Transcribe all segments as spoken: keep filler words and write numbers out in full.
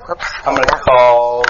Oops. I'm going to call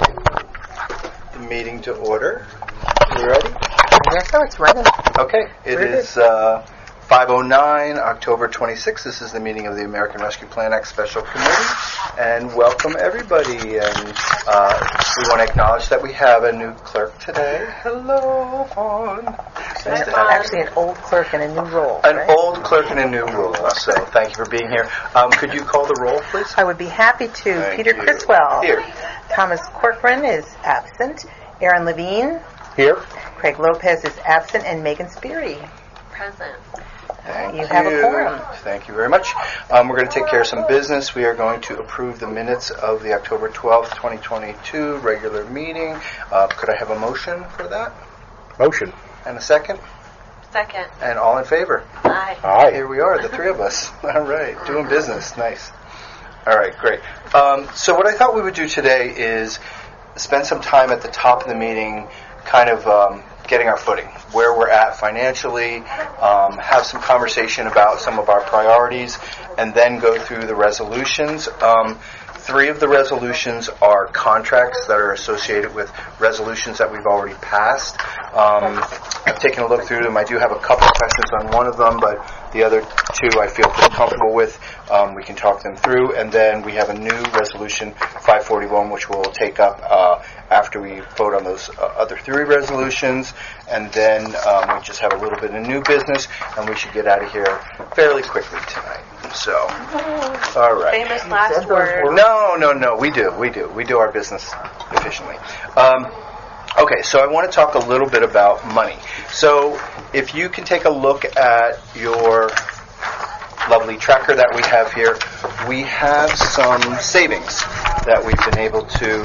the meeting to order. You ready? Yes, so it's running. Okay. It Ready. is uh, five oh nine, October twenty-sixth. This is the meeting of the American Rescue Plan Act Special Committee. And welcome, everybody. And uh, we want to acknowledge that we have a new clerk today. Hello, Fawn. Nice to have Actually, an old clerk in a new role. An right? old clerk in a new role. So thank you for being here. Um, could you call the roll, please? I would be happy to. Thank Peter you. Criswell. Here. Thomas Corcoran is absent. Aaron Levine. Here. Craig Lopez is absent. And Megan Speary. Present. Thank You have a quorum. Thank you very much. Um, we're going to take care of some business. We are going to approve the minutes of the October twelfth, twenty twenty-two regular meeting. Uh, could I have a motion for that? Motion. And a second? Second. And all in favor? Aye. Aye. Here we are, the three of us. All right, doing business. Nice. All right, great. Um, so what I thought we would do today is spend some time at the top of the meeting kind of um, getting our footing, where we're at financially, um, have some conversation about some of our priorities, and then go through the resolutions. Um, three of the resolutions are contracts that are associated with resolutions that we've already passed. Um, I've taken a look through them. I do have a couple of questions on one of them, but the other two I feel pretty comfortable with. Um, we can talk them through, and then we have a new resolution, five forty-one, which we'll take up uh, after we vote on those uh, other three resolutions, and then um, we just have a little bit of new business, and we should get out of here fairly quickly tonight. So, all right. Famous last word. No, no, no. We do, we do, we do our business efficiently. Um, okay, so I want to talk a little bit about money. So, if you can take a look at your lovely tracker that we have here, we have some savings that we've been able to,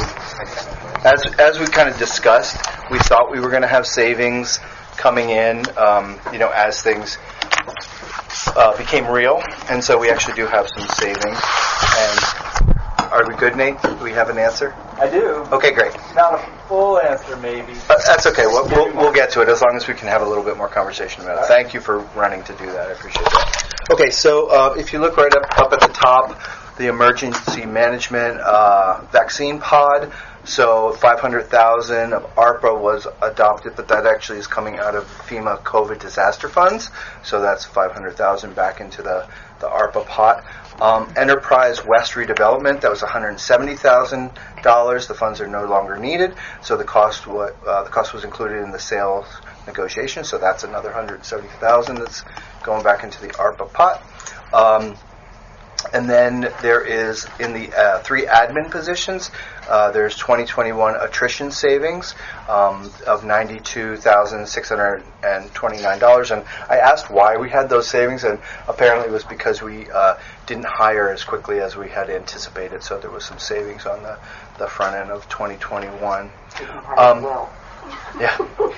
as as we kind of discussed, we thought we were going to have savings coming in, um, you know, as things uh, became real, and so we actually do have some savings. And are we good, Nate? Do we have an answer? I do. Okay, great. Not a full answer, maybe. Uh, that's okay. We'll, we'll, we'll get to it as long as we can have a little bit more conversation about it. Thank you for running to do that. I appreciate that. Okay, so uh, if you look right up, up at the top, the emergency management uh, vaccine pod, so five hundred thousand dollars of ARPA was adopted, but that actually is coming out of FEMA COVID disaster funds, so that's five hundred thousand dollars back into the, the ARPA pot. Um, Enterprise West redevelopment, that was one hundred seventy thousand dollars. The funds are no longer needed, so the cost wa- uh, the cost was included in the sales negotiation, so that's another one hundred seventy thousand dollars that's going back into the ARPA pot. Um, and then there is, in the uh, three admin positions, uh, there's twenty twenty-one attrition savings um, of ninety-two thousand six hundred twenty-nine dollars. And I asked why we had those savings, and apparently it was because we uh, didn't hire as quickly as we had anticipated, so there was some savings on the, the front end of twenty twenty-one. Um, yeah.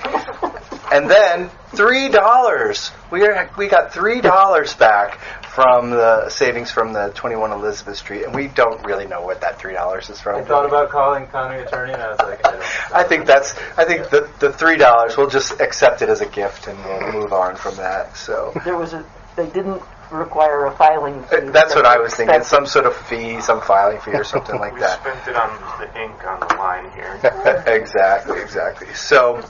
And then three dollars. We are, we got three dollars back from the savings from the twenty-one Elizabeth Street, and we don't really know what that three dollars is from. I thought about calling county attorney, and I was like, I don't. I think that's. I think the the three dollars. We'll just accept it as a gift, and we'll move on from that. So There was a. They didn't require a filing fee. Uh, that's what I was thinking. Expected. Some sort of fee, some filing fee, or something like We that. spent it on the ink on the line here. Exactly, exactly. So,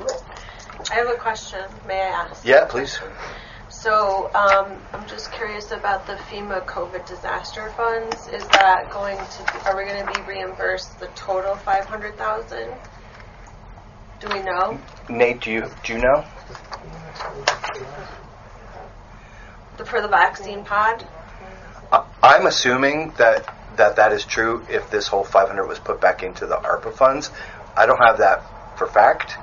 I have a question. May I ask? yeah, please. So, um, I'm just curious about the FEMA COVID disaster funds. Is that going to? Are we going to be reimbursed the total five hundred thousand? Do we know? Nate, do you do you know? The, for the vaccine pod? I- I'm assuming that, that that is true if this whole five hundred was put back into the ARPA funds. I don't have that for fact.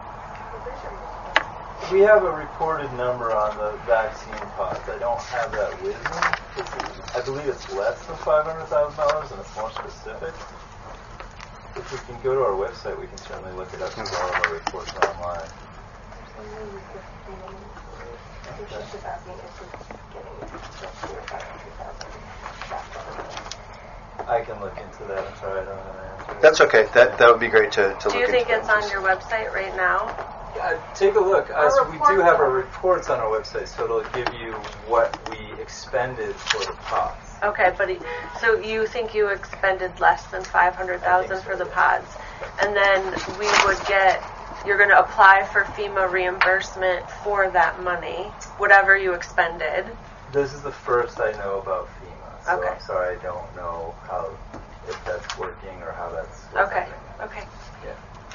We have a reported number on the vaccine pods. I don't have that with me. It's, I believe it's less than five hundred thousand dollars, and it's more specific. If we can go to our website, we can certainly look it up because all of our reports are online. I can look into that. I'm sorry, I don't have an answer. That's okay. That that would be great to, to Do look you think into. it's on your website right now? Uh, take a look. Our As we do reports have our are- reports on our website, so it'll give you what we expended for the pots. Okay, but he, so you think you expended less than five hundred thousand for the pods, and then we would get. You're going to apply for FEMA reimbursement for that money, whatever you expended. This is the first I know about FEMA, so Okay. I'm sorry I don't know how if that's working or how that's what's Okay. happening. Okay. Yeah.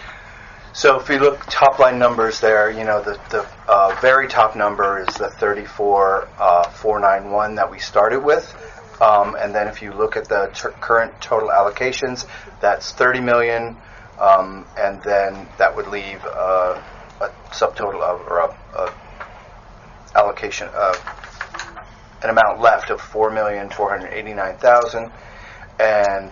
So if you look top line numbers there, you know, the, the uh, very top number is the thirty-four four ninety-one that we started with. Um, and then if you look at the ter- current total allocations, that's thirty million dollars. Um, and then that would leave uh, a subtotal of, or a, a allocation of an amount left of four million four hundred eighty-nine thousand, and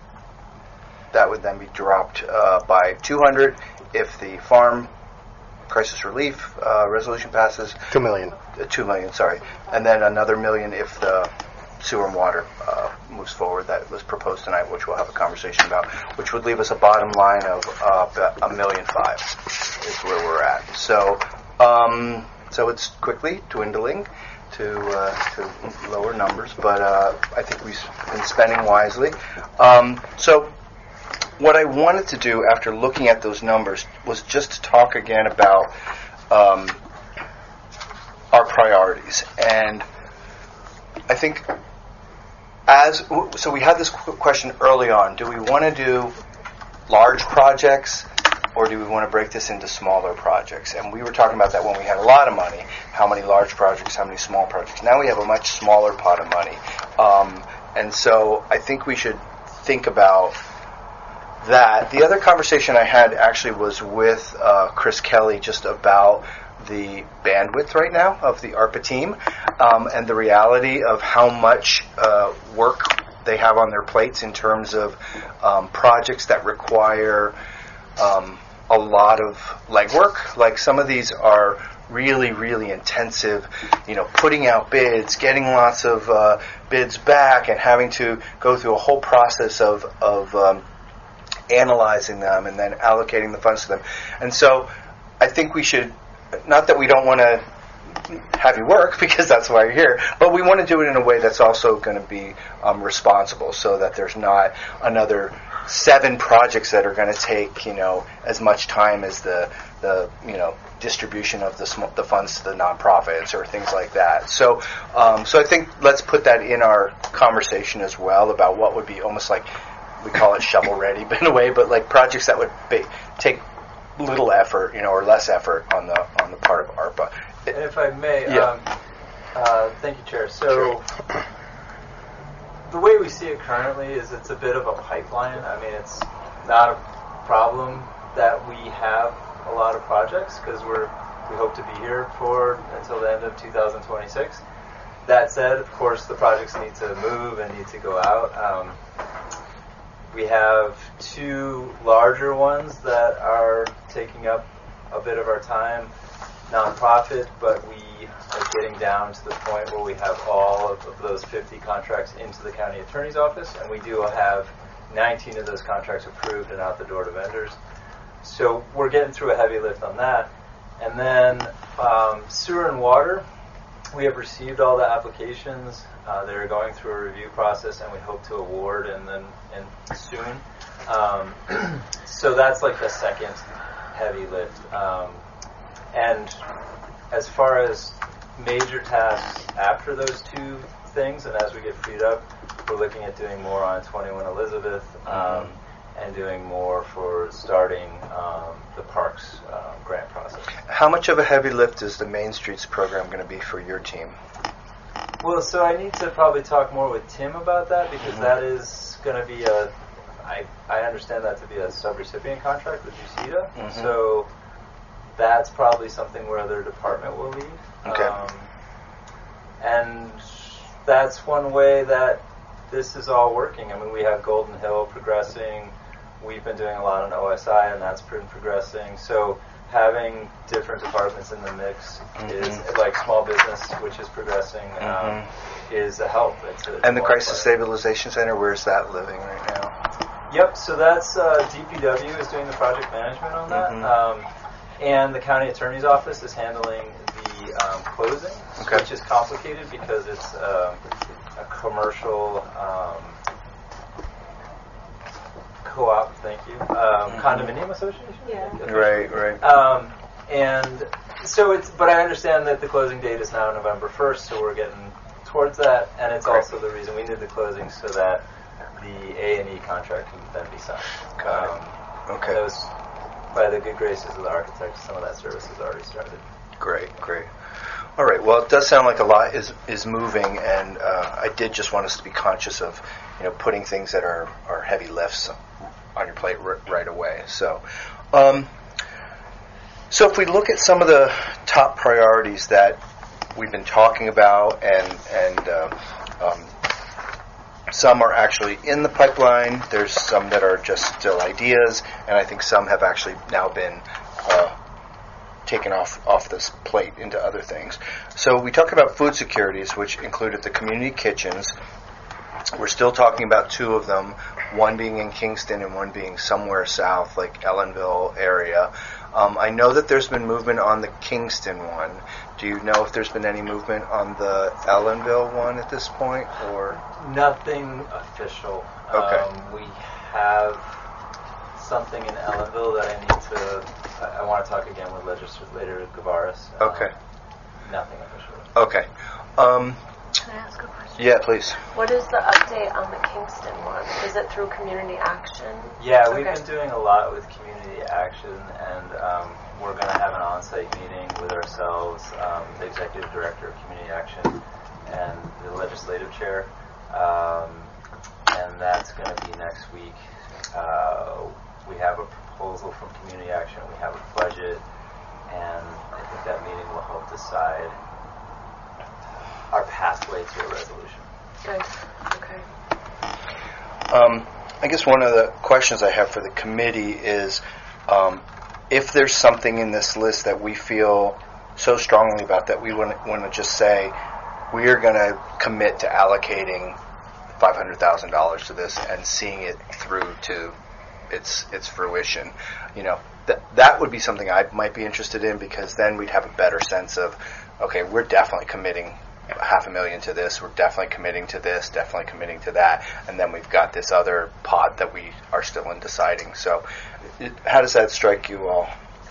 that would then be dropped uh, by two hundred if the farm crisis relief uh, resolution passes. Two million. Uh, two million, sorry, and then another million if the sewer and water uh, moves forward. That was proposed tonight, which we'll have a conversation about, which would leave us a bottom line of uh, a million five is where we're at. So, um, so it's quickly dwindling to uh, to lower numbers, but uh, I think we've been spending wisely. Um, so, what I wanted to do after looking at those numbers was just to talk again about um, our priorities, and I think. As so, we had this question early on: do we want to do large projects, or do we want to break this into smaller projects? And we were talking about that when we had a lot of money. How many large projects? How many small projects? Now we have a much smaller pot of money, um, and so I think we should think about that. The other conversation I had actually was with uh, Chris Kelly just about the bandwidth right now of the ARPA team, um, and the reality of how much uh, work they have on their plates in terms of um, projects that require um, a lot of legwork. Like some of these are really, really intensive, you know, putting out bids, getting lots of uh, bids back, and having to go through a whole process of, of um, analyzing them and then allocating the funds to them. And so I think we should, not that we don't want to have you work, because that's why you're here, but we want to do it in a way that's also going to be um, responsible, so that there's not another seven projects that are going to take, you know, as much time as the the you know distribution of the sm- the funds to the nonprofits or things like that. So um, so I think let's put that in our conversation as well about what would be almost like, we call it shovel ready in a way, but like projects that would be, take little effort, you know, or less effort on the on the part of ARPA. And if I may, Yeah. um, uh, thank you, Chair. So the way we see it currently is it's a bit of a pipeline. I mean, it's not a problem that we have a lot of projects, because we're we hope to be here for until the end of two thousand twenty-six. That said, of course, the projects need to move and need to go out. Um, we have two larger ones that are taking up a bit of our time. Nonprofit, but we are getting down to the point where we have all of, of those fifty contracts into the county attorney's office, and we do have nineteen of those contracts approved and out the door to vendors. So we're getting through a heavy lift on that. And then um, sewer and water, we have received all the applications. Uh, they're going through a review process, and we hope to award and then and soon. Um, so that's like the second heavy lift. Um, And as far as major tasks after those two things, and as we get freed up, we're looking at doing more on twenty-one Elizabeth, um, mm-hmm. and doing more for starting um, the parks uh, grant process. How much of a heavy lift is the Main Streets program going to be for your team? Well, so I need to probably talk more with Tim about that, because mm-hmm. that is going to be a, I, I understand that to be a sub-recipient contract with U C E D A, mm-hmm. so that's probably something where their department will lead. Okay. Um, and that's one way that this is all working. I mean, we have Golden Hill progressing. We've been doing a lot on O S I, and that's been progressing. So having different departments in the mix mm-hmm. is, like small business, which is progressing, mm-hmm. um, is a help. It's a and the Crisis Stabilization Center, where's that living right now? Yep, so that's uh, D P W is doing the project management on that. Mm-hmm. Um, And the county attorney's office is handling the um, closing, okay. which is complicated because it's um, a commercial um, co-op, thank you, um, condominium association? Yeah. Right, right. Um, and so it's, but I understand that the closing date is now November first, so we're getting towards that, and it's Great. also the reason we did the closing so that the A and E contract can then be signed. Got it. Um, Okay. Those, by the good graces of the architect, some of that service has already started. Great, great. All right. Well, it does sound like a lot is is moving, and uh, I did just want us to be conscious of, you know, putting things that are, are heavy lifts on your plate r- right away. So, um, so if we look at some of the top priorities that we've been talking about, and and uh, um, some are actually in the pipeline. There's some that are just still ideas, and I think some have actually now been uh, taken off off this plate into other things. So we talk about food securities, which included the community kitchens. We're still talking about two of them, one being in Kingston and one being somewhere south, like Ellenville area. Um, I know that there's been movement on the Kingston one. Do you know if there's been any movement on the Ellenville one at this point, or Nothing official. Okay. Um, we have something in Ellenville that I need to, I, I want to talk again with Legislator Gavaris. Um, Okay. Nothing official. Okay. Um, Can I ask a question? yeah, please. What is the update on the Kingston one? Is it through Community Action? Yeah, we've Okay. been doing a lot with Community Action, and um, we're going to have an on-site meeting with ourselves, um, the Executive Director of Community Action, and the Legislative Chair, um, and that's going to be next week. Uh, we have a proposal from Community Action, we have a budget, and I think that meeting will help decide our pathway to a resolution. Good. Okay. Um, I guess one of the questions I have for the committee is um, if there's something in this list that we feel so strongly about that we want to just say we are going to commit to allocating five hundred thousand dollars to this and seeing it through to its its fruition. You know, that that would be something I might be interested in, because then we'd have a better sense of, okay, we're definitely committing half a million to this, we're definitely committing to this, definitely committing to that, and then we've got this other pot that we are still in deciding. So it, how does that strike you all?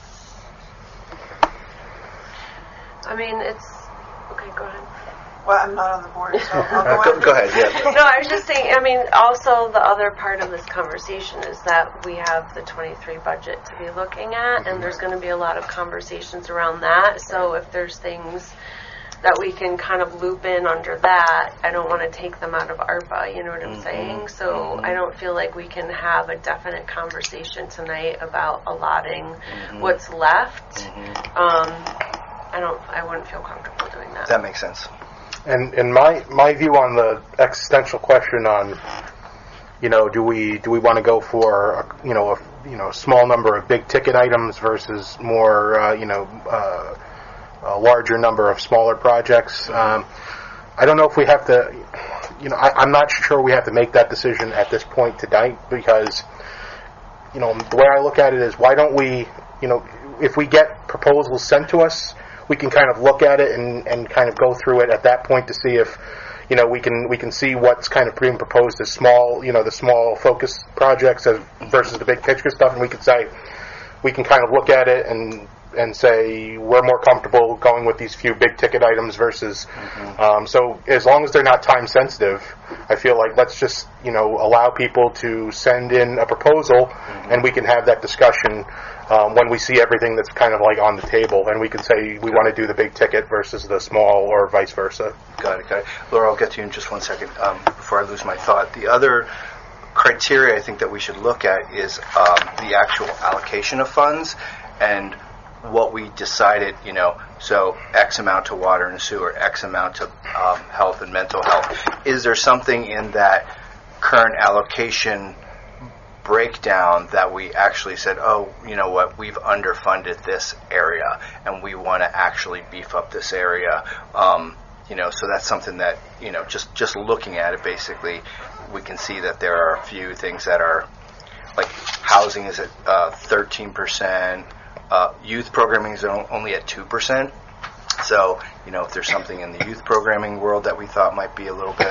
I mean, it's okay. Go ahead. Well, I'm not on the board, so I'll Uh, go go, on. go ahead, yeah. No, I was just saying, I mean, also the other part of this conversation is that we have the twenty-three budget to be looking at, and there's going to be a lot of conversations around that. So if there's things that we can kind of loop in under that, I don't want to take them out of ARPA, you know what I'm Mhm. saying? So Mhm. I don't feel like we can have a definite conversation tonight about allotting Mhm. what's left. Mhm. Um, I don't, I wouldn't feel comfortable doing that. That makes sense. And and my my view on the existential question on, you know, do we do we want to go for a, you know a you know a small number of big ticket items versus more uh, you know uh, a larger number of smaller projects? Um, I don't know if we have to, you know, I, I'm not sure we have to make that decision at this point tonight, because, you know, the way I look at it is, why don't we, you know, if we get proposals sent to us, we can kind of look at it and, and kind of go through it at that point to see if, you know, we can we can see what's kind of being proposed as small, you know, the small focus projects as versus the big picture stuff, and we could say, we can kind of look at it and and say we're more comfortable going with these few big ticket items versus. Mm-hmm. Um, so as long as they're not time sensitive, I feel like let's just, you know, allow people to send in a proposal, mm-hmm. and we can have that discussion um, when we see everything that's kind of like on the table, and we can say we want to do the big ticket versus the small, or vice versa. Got it, got it. Laura, I'll get to you in just one second um, before I lose my thought. The other criteria I think that we should look at is um, the actual allocation of funds and what we decided, you know, so X amount to water and sewer, X amount to um, health and mental health. Is there something in that current allocation breakdown that we actually said, oh, you know what, we've underfunded this area and we want to actually beef up this area? Um, you know, so that's something that, you know, just, just looking at it, basically, we can see that there are a few things that are, like housing is at uh, thirteen percent, uh, youth programming is only at two percent. So, you know, if there's something in the youth programming world that we thought might be a little bit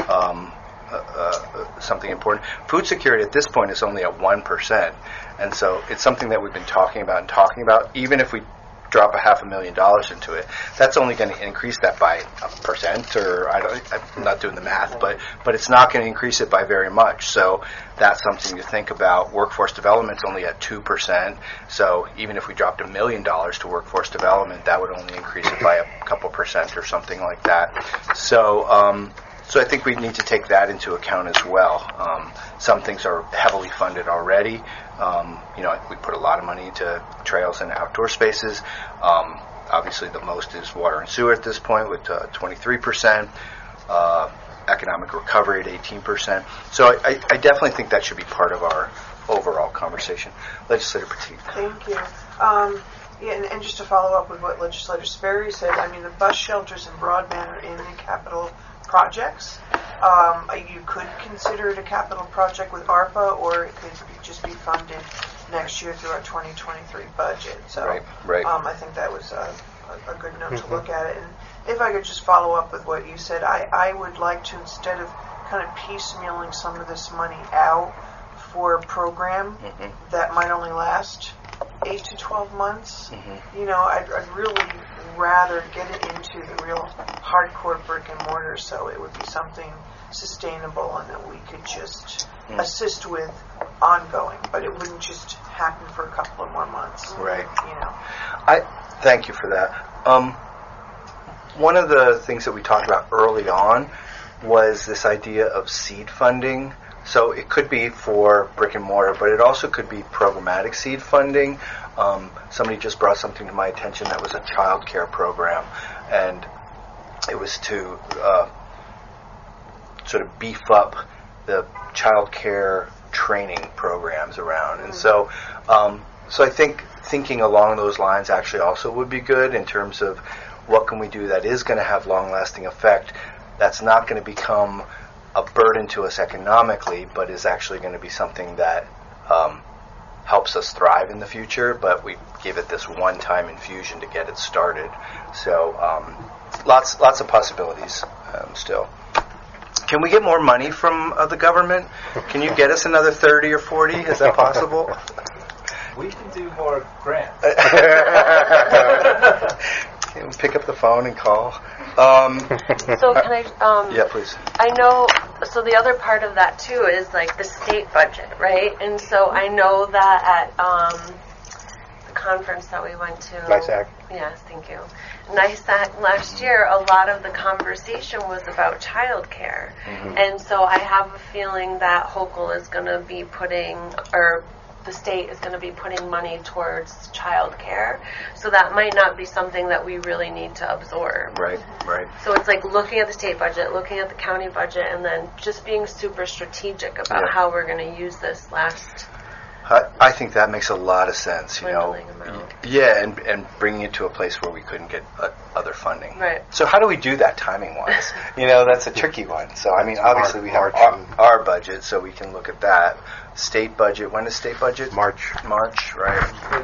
um, uh, uh, something important. Food security at this point is only at one percent, and so it's something that we've been talking about and talking about. Even if we drop a half a million dollars into it, that's only going to increase that by a percent, or I don't, I'm not doing the math, but but it's not going to increase it by very much. So that's something to think about. Workforce development's only at two percent, so even if we dropped a million dollars to workforce development, that would only increase it by a couple percent or something like that. So um, so I think we need to take that into account as well. Um, some things are heavily funded already. Um, you know, we put a lot of money into trails and outdoor spaces. Um, obviously, the most is water and sewer at this point with uh, twenty-three percent. Uh, economic recovery at eighteen percent. So I, I, I definitely think that should be part of our overall conversation. Legislator Petit. Thank you. Um, yeah, and, and just to follow up with what Legislator Sperry said, I mean, the bus shelters and broadband are in the capital projects. Um, you could consider it a capital project with ARPA, or it could be, just be funded next year through our twenty twenty-three budget. So Right, right. Um, I think that was a, a, a good note mm-hmm. to look at it. And if I could just follow up with what you said, I, I would like to, instead of kind of piecemealing some of this money out for a program mm-hmm. that might only last eight to twelve months, mm-hmm. you know, I'd, I'd really rather get it into the real hardcore brick and mortar, so it would be something sustainable and that we could just mm. assist with ongoing, but it wouldn't just happen for a couple of more months. Right. You know. I thank you for that. Um, one of the things that we talked about early on was this idea of seed funding. So it could be for brick and mortar, but it also could be programmatic seed funding. Um, somebody just brought something to my attention that was a child care program, and it was to uh, sort of beef up the child care training programs around. And so, um, so I think thinking along those lines actually also would be good in terms of what can we do that is going to have long-lasting effect, that's not going to become a burden to us economically, but is actually going to be something that um, helps us thrive in the future, but we give it this one-time infusion to get it started. So um, lots lots of possibilities um, still. Can we get more money from uh, the government? Can you get us another thirty or forty? Is that possible? We can do more grants. Can we pick up the phone and call? Um, so can I... Um, yeah, please. I know... So the other part of that, too, is, like, the state budget, right? And so I know that at um, the conference that we went to... NISAC. Yes, thank you. NISAC last year, a lot of the conversation was about childcare. Mm-hmm. And so I have a feeling that Hochul is going to be putting... or the state is going to be putting money towards childcare, so that might not be something that we really need to absorb. Right, right. So it's like looking at the state budget, looking at the county budget, and then just being super strategic about yeah. how we're going to use this last. I, I think that makes a lot of sense. You know, amount. yeah, and and bringing it to a place where we couldn't get uh, other funding. Right. So how do we do that timing wise? You know, that's a tricky one. So I mean, obviously we have March our, our budget, so we can look at that. State budget. When is state budget? March. March, right?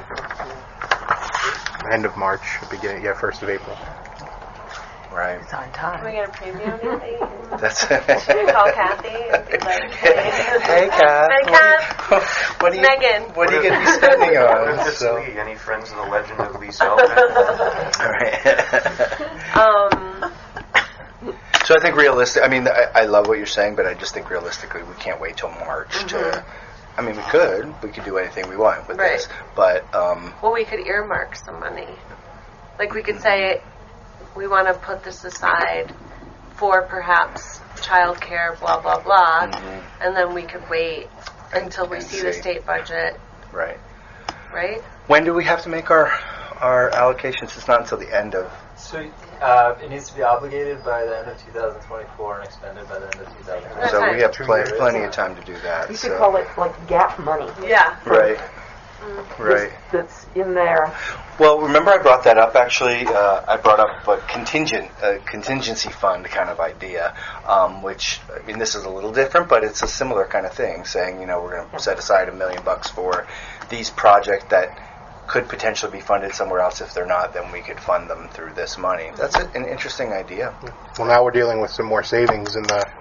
End of March, beginning, yeah, first of April. Right. It's on Can we time. get a preview of it? That's. Should we call Kathy and be like, hey, hey, Kath. Hey, Kath. What are you? Megan. What are you going to be spending What on? if it's So. Lee? Any friends of the legend of Lee Selman? All right. Um, So I think realistic. I mean, I, I love what you're saying, but I just think realistically, we can't wait till March mm-hmm. to. I mean, we could. We could do anything we want with Right. this, but um, well, we could earmark some money. Like we could say, we want to put this aside for perhaps childcare, blah blah blah, mm-hmm. and then we could wait until we And see the see. state budget, right. right? When do we have to make our our allocations? It's not until the end of. So uh, it needs to be obligated by the end of two thousand twenty-four and expended by the end of two thousand twenty-four. That's So right. we have Two pl- years. plenty of time to do that. You so. could call it like gap money. Yeah. Right. Mm-hmm. Right. That's in there. Well, remember I brought that up. Actually, uh, I brought up a contingent, a contingency fund kind of idea, um, which I mean, this is a little different, but it's a similar kind of thing. Saying, you know, we're going to set aside a million bucks for these projects that could potentially be funded somewhere else. If they're not, then we could fund them through this money. That's a, an interesting idea. Well, now we're dealing with some more savings in the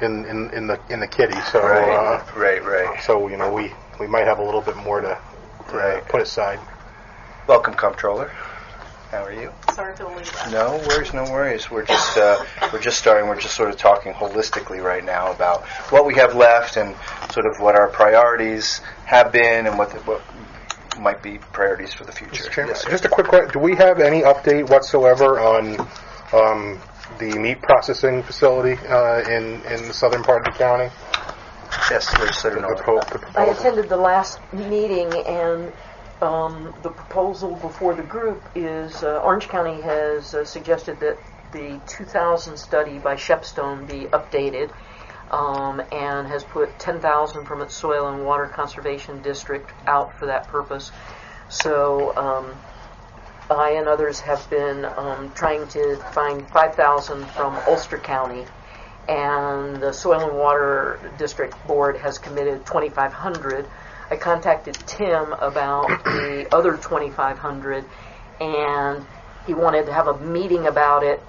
in, in, in the in the kitty. So Right, uh, right, right. so you know we, we might have a little bit more to, to Right. put aside. Welcome, Comptroller. How are you? Sorry to leave that. No worries, no worries. We're just uh, we're just starting. We're just sort of talking holistically right now about what we have left and sort of what our priorities have been and what the, what might be priorities for the future. Mister Chairman, Yes, sir. just a quick question. Do we have any update whatsoever on um, the meat processing facility uh, in, in the southern part of the county? Yes, Legislator The, Nolan. propo- the I proposal. attended the last meeting, and um, the proposal before the group is uh, Orange County has uh, suggested that the two thousand study by Shepstone be updated, um, and has put ten thousand from its Soil and Water Conservation District out for that purpose. So um, I and others have been um, trying to find five thousand from Ulster County, and the Soil and Water District Board has committed twenty-five hundred. I contacted Tim about the other twenty-five hundred, and he wanted to have a meeting about it.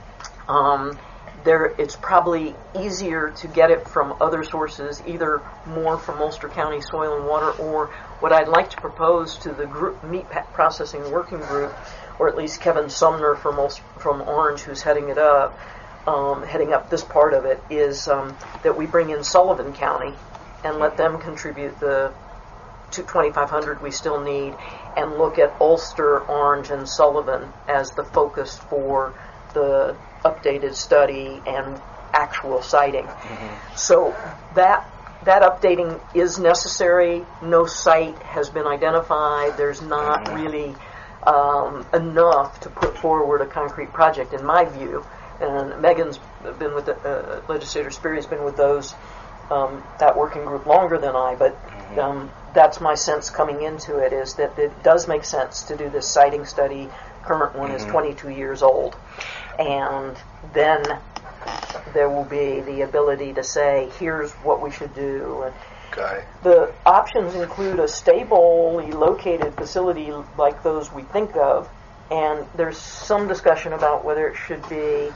Um, there, it's probably easier to get it from other sources, either more from Ulster County Soil and Water, or what I'd like to propose to the group, meat pa- processing working group, or at least Kevin Sumner from Ulster, from Orange, who's heading it up, um, heading up this part of it, is um, that we bring in Sullivan County and let them contribute the to twenty-five hundred we still need, and look at Ulster, Orange, and Sullivan as the focus for the updated study and actual siting. Mm-hmm. So that that updating is necessary. No site has been identified. There's not mm-hmm. really um, enough to put forward a concrete project, in my view. And Megan's been with the, uh, Legislator Sperry's been with those um, that working group longer than I, but mm-hmm. um, that's my sense coming into it, is that it does make sense to do this siting study. Current one mm-hmm. is twenty-two years old. And then there will be the ability to say, here's what we should do. Got it. The options include a stably located facility like those we think of, and there's some discussion about whether it should be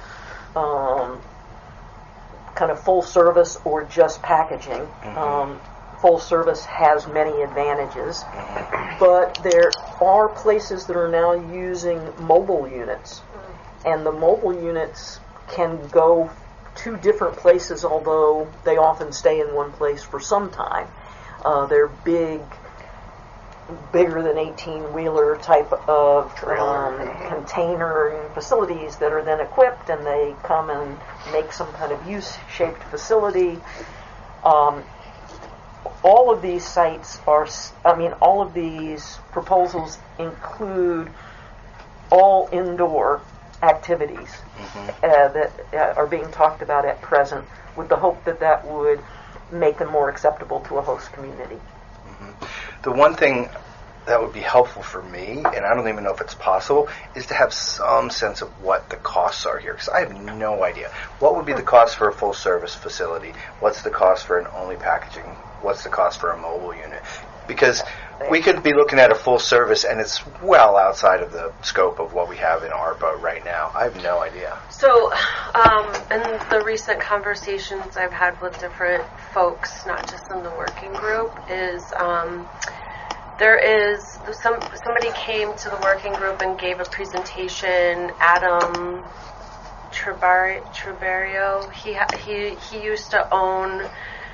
um, kind of full service or just packaging. Mm-hmm. Um, full service has many advantages, mm-hmm. but there are places that are now using mobile units. And the mobile units can go to different places, although they often stay in one place for some time. Uh, they're big, bigger than eighteen-wheeler type of um, container facilities that are then equipped, and they come and make some kind of U-shaped facility. Um, all of these sites are, I mean, all of these proposals include all indoor activities mm-hmm. uh, that uh, are being talked about at present, with the hope that that would make them more acceptable to a host community. Mm-hmm. The one thing that would be helpful for me, and I don't even know if it's possible, is to have some sense of what the costs are here, because I have no idea. What would be the cost for a full-service facility? What's the cost for an only packaging? What's the cost for a mobile unit? Because we could be looking at a full service, and it's well outside of the scope of what we have in ARPA right now. I have no idea. So, um, in the recent conversations I've had with different folks, not just in the working group, is um, there is some somebody came to the working group and gave a presentation. Adam Trebar- Trebario, he ha- he he used to own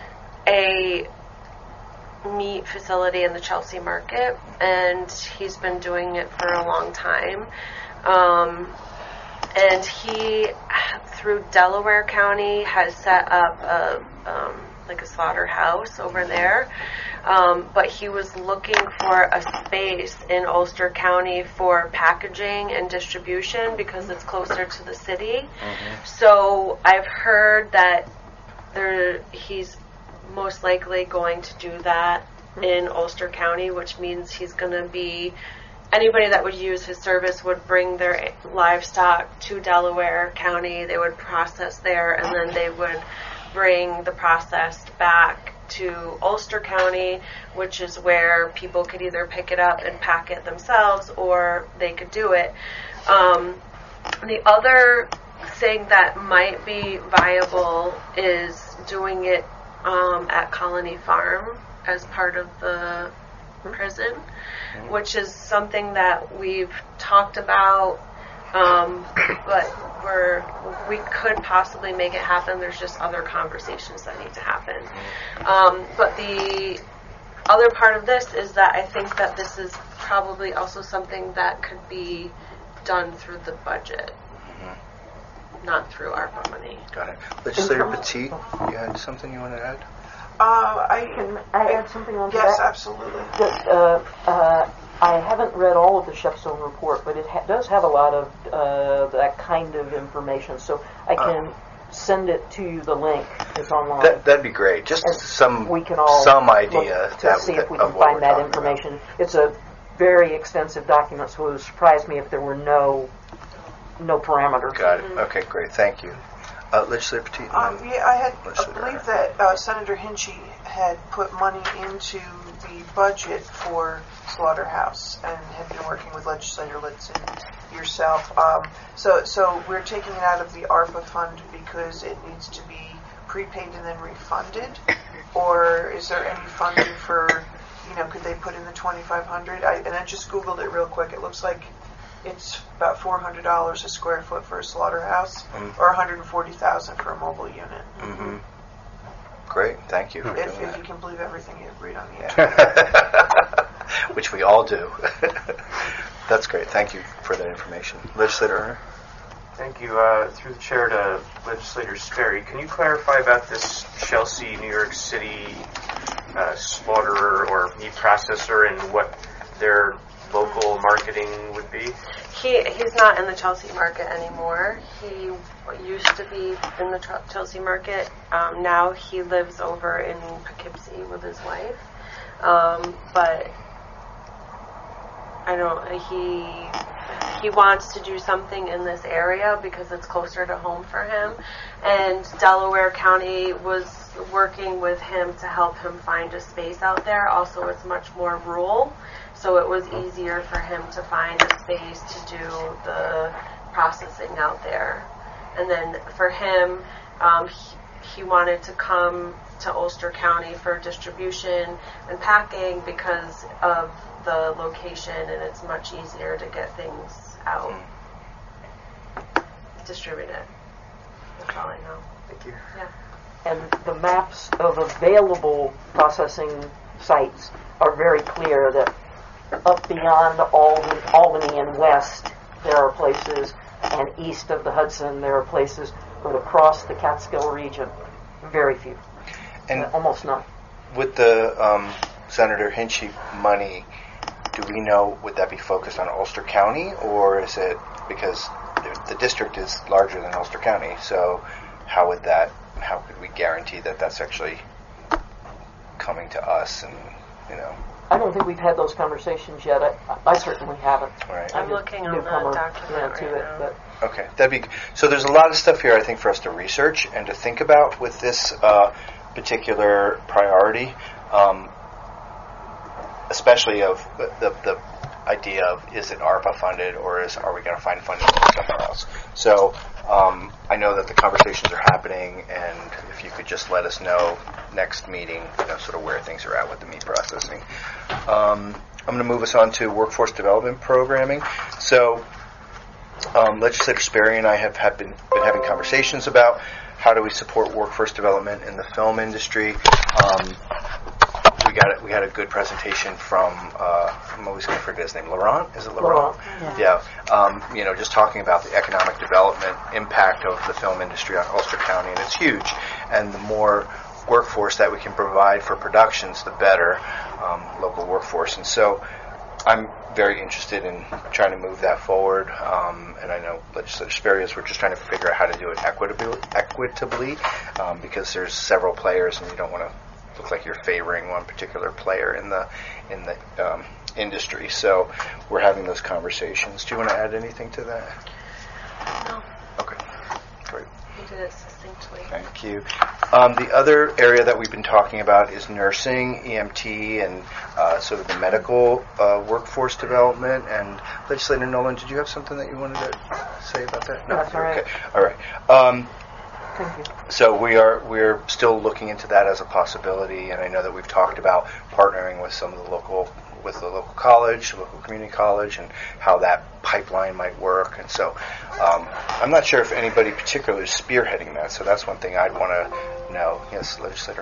a meat facility in the Chelsea market, and he's been doing it for a long time. Um, and he, through Delaware County, has set up a um, like a slaughterhouse over there. Um, but he was looking for a space in Ulster County for packaging and distribution because it's closer to the city. Mm-hmm. So I've heard that there he's most likely going to do that in Ulster County, which means he's going to be, anybody that would use his service would bring their livestock to Delaware County, they would process there, and then they would bring the processed back to Ulster County, which is where people could either pick it up and pack it themselves, or they could do it. Um, the other thing that might be viable is doing it um, at Colony Farm as part of the prison, which is something that we've talked about, um, but we're we could possibly make it happen. There's just other conversations that need to happen. Um, but the other part of this is that I think that this is probably also something that could be done through the budget, mm-hmm. not through ARPA money. Got it. Legislator Petit, you had something you want to add? Uh, I Can I add something on to yes, that? absolutely. That, uh, uh, I haven't read all of the Shepstone report, but it ha- does have a lot of uh, that kind of information, so I can uh. send it to you, the link. It's online. That, that'd be great. Just and some we can all some idea look to that, see if we of can what find we're that talking information. about. It's a very extensive document, so it would surprise me if there were no no parameters. Got it. Okay, great. Thank you. Uh, Legislator Petit. Um, yeah, I had I believe that uh, Senator Hinchey had put money into the budget for Slaughterhouse and had been working with Legislator Litz and yourself. Um, so, so we're taking it out of the ARPA fund because it needs to be prepaid and then refunded, or is there any funding for, you know, could they put in the twenty-five hundred? I, and I just Googled it real quick. It looks like it's about four hundred dollars a square foot for a slaughterhouse, mm-hmm. or one hundred forty thousand dollars for a mobile unit. Mm-hmm. Great, thank you for if, doing if that. you can believe everything you read on the internet. Which we all do. That's great. Thank you for that information. Legislator Erner? Thank you. Uh, through the chair to Legislator Sperry, can you clarify about this Chelsea, New York City uh, slaughterer or meat processor and what their local marketing would be? He he's not in the Chelsea market anymore. He used to be in the Ch- Chelsea market. Um, now he lives over in Poughkeepsie with his wife. Um, but I don't. He he wants to do something in this area because it's closer to home for him. And Delaware County was working with him to help him find a space out there. Also, it's much more rural. So it was easier for him to find a space to do the processing out there. And then for him, um, he, he wanted to come to Ulster County for distribution and packing because of the location, and it's much easier to get things out, distribute it. That's all I know. Thank you. Yeah. And the maps of available processing sites are very clear that up beyond Albany, Albany and west, there are places, and east of the Hudson, there are places, but across the Catskill region, very few, and uh, almost none. With the um, Senator Hinchey money, do we know, would that be focused on Ulster County, or is it, because the district is larger than Ulster County, so how would that, how could we guarantee that that's actually coming to us, and, you know? I don't think we've had those conversations yet. I, I certainly haven't. Right. I'm looking on the document yeah, right to now. it, but Okay, that'd be so. There's a lot of stuff here, I think, for us to research and to think about with this uh, particular priority, um, especially of the, the the idea of is it ARPA funded or is are we going to find funding somewhere else? So um, I know that the conversations are happening, and if you could just let us know next meeting, you know, sort of where things are at with the meat processing. Um, I'm going to move us on to workforce development programming. So. Um, Legislator Sperry and I have, have been, been having conversations about how do we support workforce development in the film industry. Um, we got it, we had a good presentation from uh, I'm always going to forget his name. Laurent, is it Laurent? Laurent, yeah. Yeah. Um, you know, just talking about the economic development impact of the film industry on Ulster County, and it's huge. And the more workforce that we can provide for productions, the better. Um, local workforce, and so. I'm very interested in trying to move that forward, um, and I know Legislator Sperry is. We're just trying to figure out how to do it equitably, equitably um, because there's several players, and you don't want to look like you're favoring one particular player in the in the um, industry. So we're having those conversations. Do you want to add anything to that? No. Okay, great. You did it succinctly. Thank you. Um, the other area that we've been talking about is nursing, E M T, and uh, sort of the medical uh, workforce development. And Legislator Nolan, did you have something that you wanted to say about that? No, That's all right. Okay. All right. Um, Thank you. So we are we're still looking into that as a possibility, and I know that we've talked about partnering with some of the local with the local college, local community college, and how that pipeline might work. And so um, I'm not sure if anybody particularly is spearheading that. So that's one thing I'd want to know. Yes, Legislator.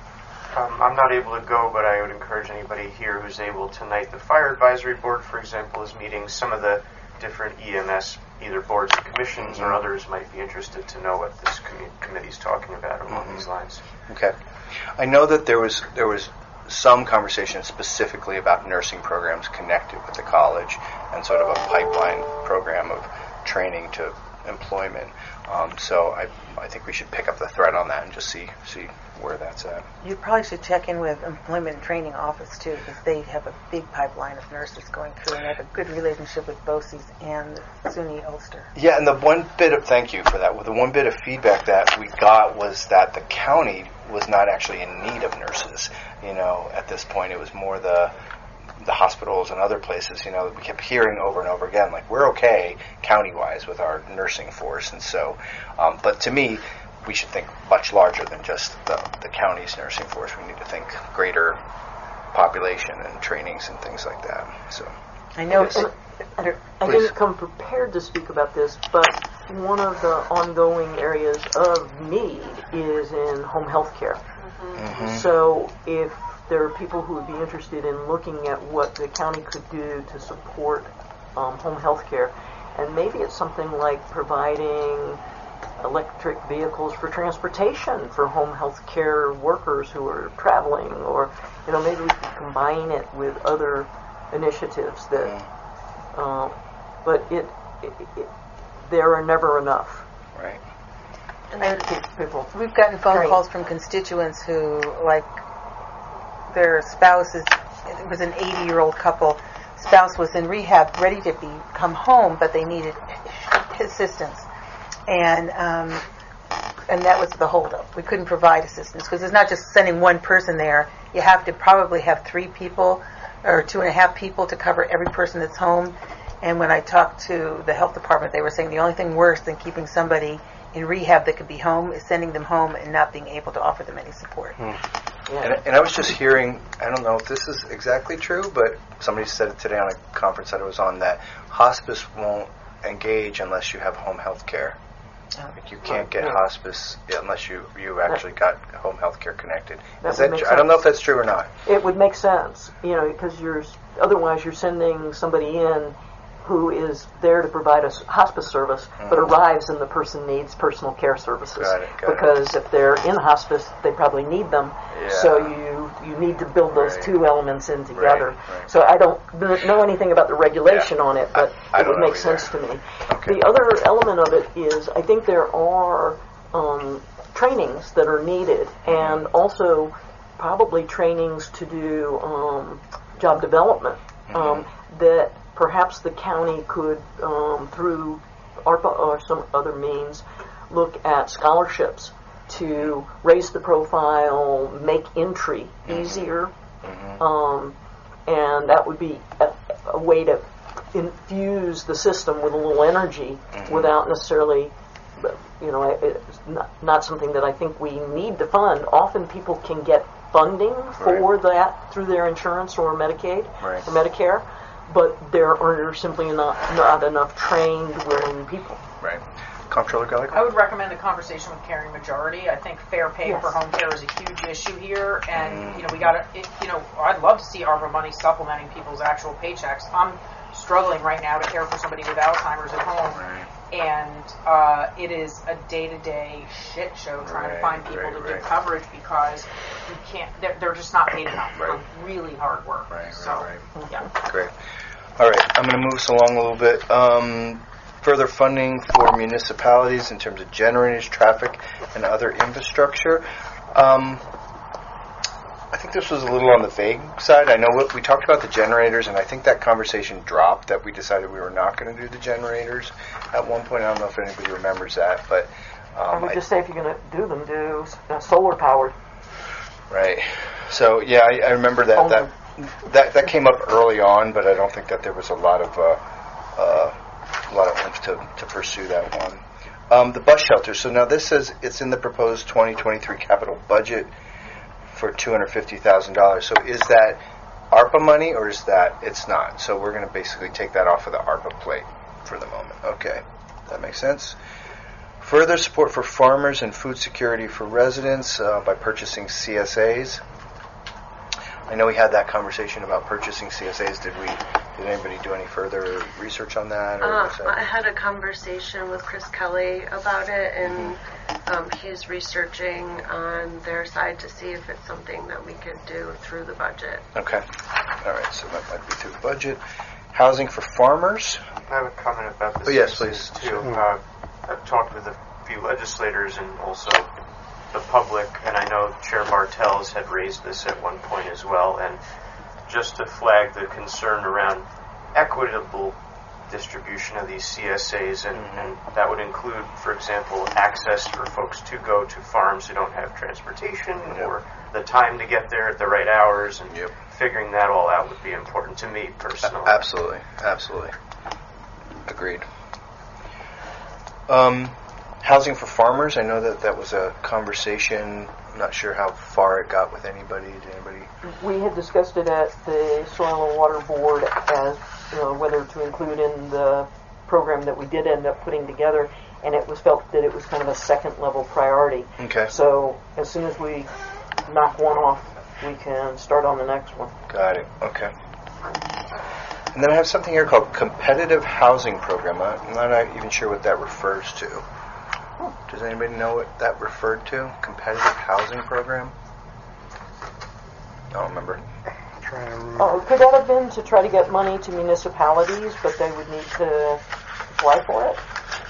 Um, I'm not able to go, but I would encourage anybody here who's able tonight. The Fire Advisory Board, for example, is meeting. Some of the different E M S, either boards or commissions or others, might be interested to know what this com- committee is talking about along Mm-hmm. these lines. Okay. I know that there was there was some conversation specifically about nursing programs connected with the college and sort of a pipeline program of training to employment. Um, so I I think we should pick up the thread on that and just see see where that's at. You probably should check in with Employment and Training Office too, because they have a big pipeline of nurses going through, and they have a good relationship with BOCES and SUNY Ulster. Yeah, and the one bit of thank you for that. Well, the one bit of feedback that we got was that the county was not actually in need of nurses. You know, at this point, it was more the the hospitals and other places. You know, we kept hearing over and over again, like, we're okay county-wise with our nursing force, and so. Um, but to me, we should think much larger than just the the county's nursing force. We need to think greater population and trainings and things like that. So. I know. And Under, I Please. didn't come prepared to speak about this, but one of the ongoing areas of need is in home health care. Mm-hmm. So if there are people who would be interested in looking at what the county could do to support um, home health care, and maybe it's something like providing electric vehicles for transportation for home health care workers who are traveling, or, you know, maybe we could combine it with other initiatives that, uh, but it, it, it, there are never enough. Right. I, People. we've gotten phone Right. calls from constituents who, like, their spouses, it was an eighty-year-old couple, spouse was in rehab, ready to be come home, but they needed assistance. And um, and that was the holdup. We couldn't provide assistance because it's not just sending one person there. You have to probably have three people or two and a half people to cover every person that's home. And when I talked to the health department, they were saying the only thing worse than keeping somebody in rehab that could be home is sending them home and not being able to offer them any support. And, and I was just hearing, I don't know if this is exactly true, but somebody said it today on a conference that I was on, that hospice won't engage unless you have home health care. Like you can't get Yeah. hospice unless you, you actually got home health care connected. That Is would that make tr- I don't know if sense. that's true or not. It would make sense, you know, because you're otherwise you're sending somebody in who is there to provide a s- hospice service, but arrives and the person needs personal care services. Got it, got it. because if they're in hospice, they probably need them. Yeah. So you you need to build those Right. two elements in together. Right, right. So I don't n- know anything about the regulation Yeah. on it, but I- I it would don't know make sense to me. Okay. The other element of it is I think there are um, trainings that are needed, and also probably trainings to do um, job development um, that perhaps the county could, um, through ARPA or some other means, look at scholarships to raise the profile, make entry easier, um, and that would be a, a way to infuse the system with a little energy without necessarily, you know, it's not, not something that I think we need to fund. Often people can get funding for Right. that through their insurance or Medicaid Right. or Medicare, but there are simply not, not enough trained, willing people. Right. Comptroller Gallagher? I would recommend a conversation with Caring Majority. I think fair pay Yes. for home care is a huge issue here, and you know we got to. You know, I'd love to see ARPA money supplementing people's actual paychecks. I'm struggling right now to care for somebody with Alzheimer's at home, and uh, it is a day-to-day shit show trying Right, to find people right, to right. do coverage because you can't. They're, they're just not paid enough Right. for really hard work. Right, right, so, right. yeah. Great. All right, I'm going to move us along a little bit. Um, further funding for municipalities in terms of generators, traffic, and other infrastructure. Um, I think this was a little on the vague side. I know what we talked about the generators, and I think that conversation dropped, that we decided we were not going to do the generators at one point. I don't know if anybody remembers that, but I Um, would I- just say if you're going to do them, do uh, solar powered. Right. So yeah, I, I remember that, that that that came up early on, but I don't think that there was a lot of uh, uh, a lot of oomph to, to pursue that one. Um, the bus shelter. So now this says it's in the proposed twenty twenty-three capital budget for two hundred fifty thousand dollars. So is that ARPA money or is that it's not? So we're going to basically take that off of the ARPA plate for the moment. Okay, that makes sense. Further support for farmers and food security for residents uh, by purchasing C S As. I know we had that conversation about purchasing C S As. Did we? Did anybody do any further research on that? Or Uh, was that- I had a conversation with Chris Kelly about it, and um, he's researching on their side to see if it's something that we could do through the budget. Okay. All right. So that might be through the budget. Housing for farmers. I have a comment about this. Oh, yes, please. Too. Uh, I've talked with a few legislators and also the public, and I know Chair Bartels had raised this at one point as well. And just to flag the concern around equitable distribution of these C S As, and, Mm-hmm. and that would include, for example, access for folks to go to farms who don't have transportation Yep. or the time to get there at the right hours, and Yep. figuring that all out would be important to me personally. Absolutely. Absolutely. Agreed. Um, housing for farmers. I know that that was a conversation. I'm not sure how far it got with anybody. Did anybody? We had discussed it at the Soil and Water Board as you know, whether to include in the program that we did end up putting together, and it was felt that it was kind of a second level priority. Okay. So as soon as we knock one off, we can start on the next one. Got it. Okay. And then I have something here called competitive housing program. I'm not even sure what that refers to. Does anybody know what that referred to? Competitive housing program? I don't remember. Trying to remember. Oh, could that have been to try to get money to municipalities, but they would need to apply for it?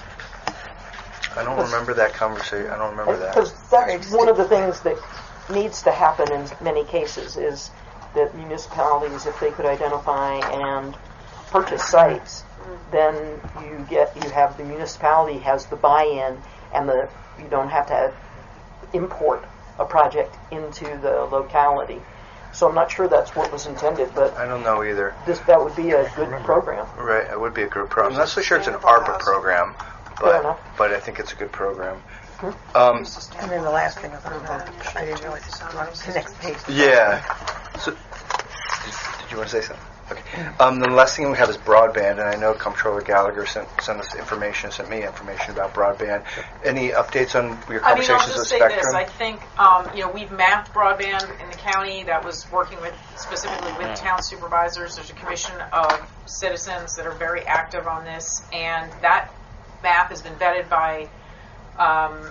I don't remember that conversation. I don't remember that. Because that's one of the things that needs to happen in many cases is that municipalities, if they could identify and purchase sites, then you get you have the municipality has the buy-in, and the you don't have to have, import a project into the locality. So I'm not sure that's what was intended, but I don't know either. this that would be a good program. Right, it would be a good program. I'm not so sure it's an ARPA program, Fair but enough. but I think it's a good program. Um, And then the last thing was, I didn't realize it's the next page. yeah. So, did, did you want to say something? Okay. Um, the last thing we have is broadband, and I know Comptroller Gallagher sent, sent us information, sent me information about broadband. Any updates on your I mean, I'll conversations just with say Spectrum? this. I think, um, you know, we've mapped broadband in the county. That was working with, specifically with town supervisors. There's a commission of citizens that are very active on this, and that map has been vetted by, um,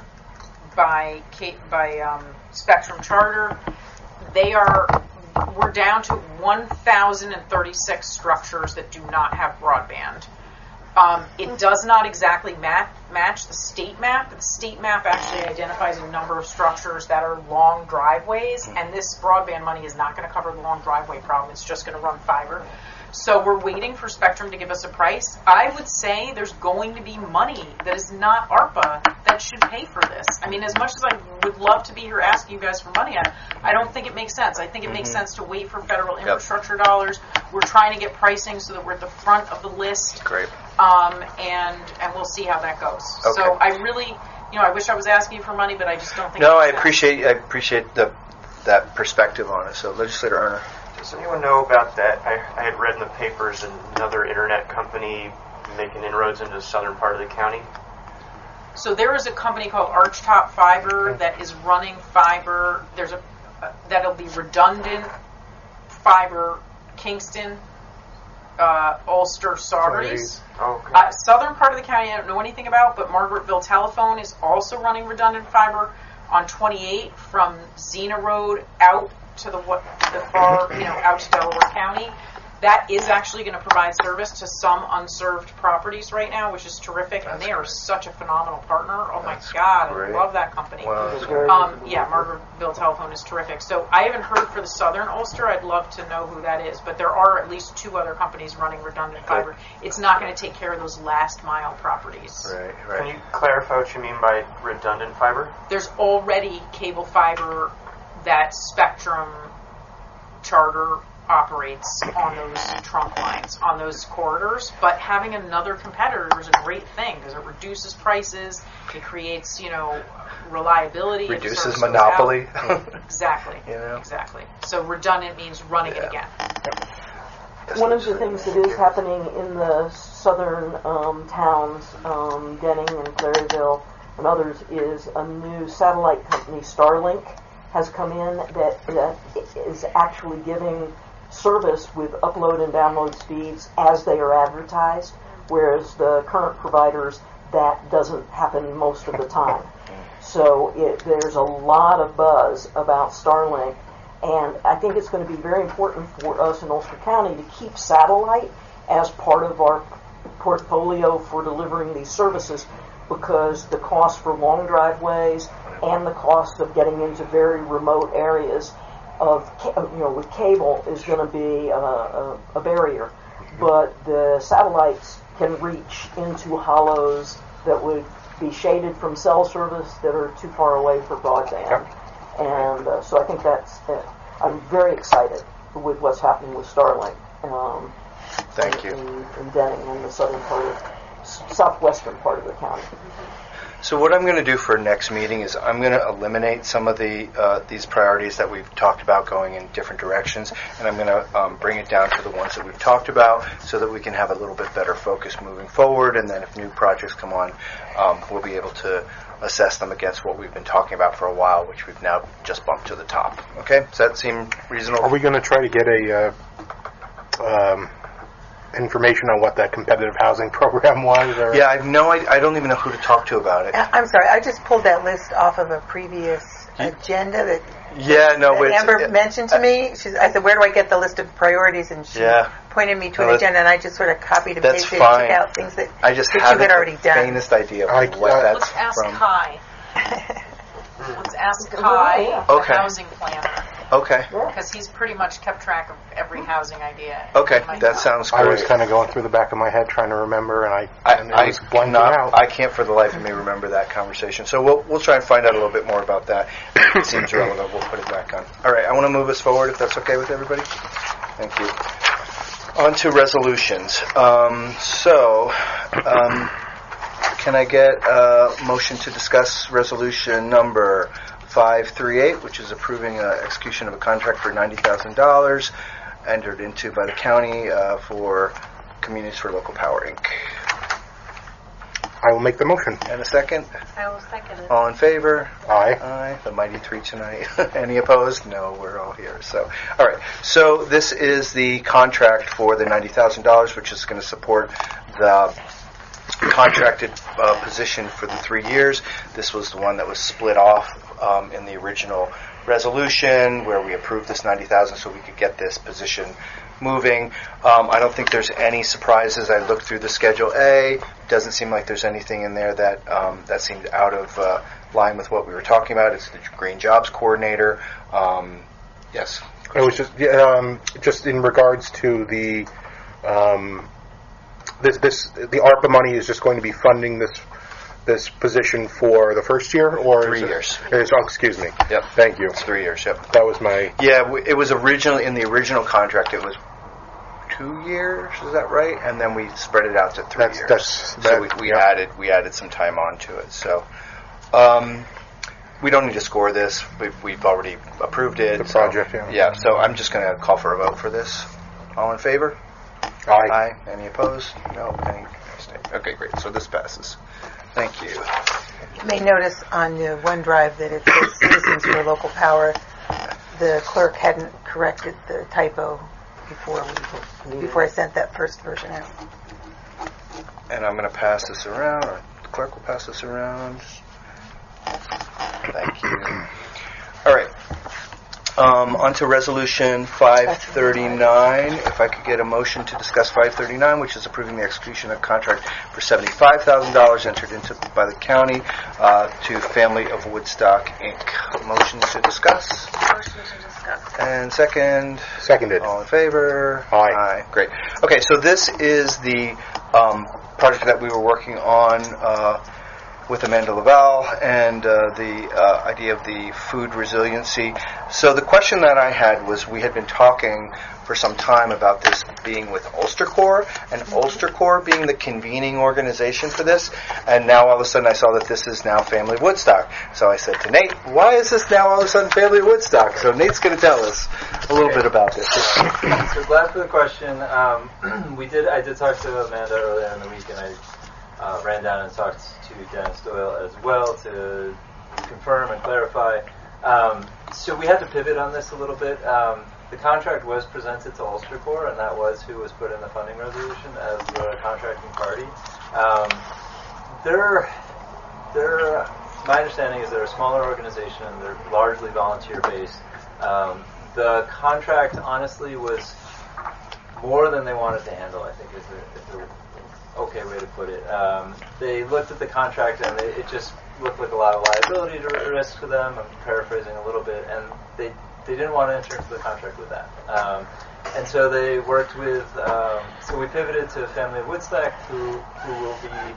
by Kate, by um, Spectrum Charter. They are, we're down to one thousand thirty-six structures that do not have broadband. Um, it does not exactly mat- match the state map, but the state map actually identifies a number of structures that are long driveways, and this broadband money is not going to cover the long driveway problem. It's just going to run fiber. So we're waiting for Spectrum to give us a price. I would say there's going to be money that is not ARPA that should pay for this. I mean, as much as I would love to be here asking you guys for money, I, I don't think it makes sense. I think it makes sense to wait for federal infrastructure dollars. We're trying to get pricing so that we're at the front of the list. Great. Um, and and we'll see how that goes. Okay. So I really, you know, I wish I was asking you for money, but I just don't think. No, it I makes sense. appreciate I appreciate the that perspective on it. So, Legislator Erner. Does anyone know about that? I, I had read in the papers another internet company making inroads into the southern part of the county. So there is a company called Archtop Fiber that is running fiber. There's a uh, that'll be redundant fiber, Kingston, uh, Ulster, Saugerties. Okay. Uh, southern part of the county I don't know anything about, but Margaretville Telephone is also running redundant fiber on twenty-eight from Xena Road out to the what the far you know out to Delaware County. that is actually going to provide service to some unserved properties right now, which is terrific, and they are such a phenomenal partner. Oh my God, great. I love that company. Wow, that's great. Um, yeah, Margaretville Telephone is terrific. So I haven't heard for the Southern Ulster. I'd love to know who that is, but there are at least two other companies running redundant fiber. It's not going to take care of those last mile properties. Right, Can right. you clarify what you mean by redundant fiber? There's already cable fiber that Spectrum Charter operates on those trunk lines, on those corridors, but having another competitor is a great thing because it reduces prices, it creates, you know, reliability. if the Reduces service goes monopoly. out. Exactly. You know? Exactly. So redundant means running it Yeah. again. One of the things that is happening in the southern um, towns, um, Denning and Claryville and others, is a new satellite company, Starlink, has come in that, that is actually giving service with upload and download speeds as they are advertised, whereas the current providers, that doesn't happen most of the time. So it, there's a lot of buzz about Starlink, and I think it's going to be very important for us in Ulster County to keep satellite as part of our portfolio for delivering these services, because the cost for long driveways and the cost of getting into very remote areas of, you know, with cable is going to be a, a, a barrier. But the satellites can reach into hollows that would be shaded from cell service that are too far away for broadband. And uh, so I think that's, uh, I'm very excited with what's happening with Starlink. Um, Thank in, you. In, in Denning, in the southern part of, s- southwestern part of the county. So what I'm going to do for next meeting is I'm going to eliminate some of the uh, these priorities that we've talked about going in different directions, and I'm going to um, bring it down to the ones that we've talked about so that we can have a little bit better focus moving forward, and then if new projects come on, um, we'll be able to assess them against what we've been talking about for a while, which we've now just bumped to the top. Okay? Does that seem reasonable? Are we going to try to get a uh, um, information on what that competitive housing program was? Or? Yeah, I have no idea. I don't even know who to talk to about it. I- I'm sorry, I just pulled that list off of a previous agenda that, Yeah, no, that but it's- Amber it- mentioned to me. She's, I said, where do I get the list of priorities? And she Yeah. pointed me to No, an that's- agenda, and I just sort of copied and that's pasted and fine. took out things that, I just that you haven't had already the done. faintest idea of I- what uh, that's Let's ask from. Kai. Let's ask Kai, Okay. the housing planner, Okay. because he's pretty much kept track of every housing idea. Okay, in my that town. sounds I great. was kind of going through the back of my head trying to remember, and I, I, and it I was blanking cannot- out. I can't for the life of me remember that conversation. So we'll we'll try and find out a little bit more about that. If it seems relevant, we'll put it back on. All right, I want to move us forward if that's okay with everybody. Thank you. On to resolutions. Um, so, um, can I get a motion to discuss resolution number five three eight, which is approving uh, execution of a contract for ninety thousand dollars entered into by the county uh, for Communities for Local Power, Incorporated. I will make the motion. And a second? I will second it. All in favor? Aye. Aye. The mighty three tonight. Any opposed? No, we're all here. So, all right. So this is the contract for the ninety thousand dollars, which is going to support the contracted uh, position for the three years. This was the one that was split off um, in the original resolution where we approved this ninety thousand dollars so we could get this position moving. Um, I don't think there's any surprises. I looked through the Schedule A. Doesn't seem like there's anything in there that um, that seemed out of uh, line with what we were talking about. It's the Green Jobs Coordinator. Um, yes. It was just yeah, um, just in regards to the um, this this the ARPA money is just going to be funding this this position for the first year, or Three is it- years. It's, oh, excuse me. Yep. Thank you. It's three years. Yep. That was my. Yeah, w- it was originally in the original contract. It was two years. Is that right? And then we spread it out to three That's- years. that's- so that- we, we yeah. added we added some time onto it. So um, we don't need to score this. We've, we've already approved it. The so- project, yeah. Yeah. So I'm just going to call for a vote for this. All in favor? Aye. Aye. Any opposed? No. Any abstain? Okay, great. So this passes. Thank you. You may notice on the OneDrive that it says Citizens for Local Power. The clerk hadn't corrected the typo before we before I sent that first version out. And I'm going to pass this around, or the clerk will pass this around. Thank you. All right. Um, on to Resolution five thirty-nine. If I could get a motion to discuss five thirty-nine, which is approving the execution of contract for seventy-five thousand dollars entered into by the county uh, to Family of Woodstock, Incorporated. Motion to discuss. Motion to discuss. And second. Seconded. All in favor? Aye. Aye. Great. Okay, so this is the um, project that we were working on uh, with Amanda Laval and uh, the uh, idea of the food resiliency. So the question that I had was, we had been talking for some time about this being with Ulster Corps, and Ulster Corps being the convening organization for this, and now all of a sudden I saw that this is now Family of Woodstock. So I said to Nate, why is this now all of a sudden Family of Woodstock? So Nate's going to tell us a little bit about this. So glad for the question. Um, we did. I did talk to Amanda earlier in the week, and I uh, ran down and talked to Dennis Doyle as well to confirm and clarify. Um, so we had to pivot on this a little bit. Um, the contract was presented to Ulster Corps, and that was who was put in the funding resolution as the contracting party. Um, they're, they're, my understanding is they're a smaller organization, and they're largely volunteer-based. Um, the contract, honestly, was more than they wanted to handle, I think is the, is the okay way to put it. Um, they looked at the contract, and they, it just looked like a lot of liability to risk for them. I'm paraphrasing a little bit, and they they didn't want to enter into the contract with that. Um, and so they worked with, um, so we pivoted to Family of Woodstock, who who will be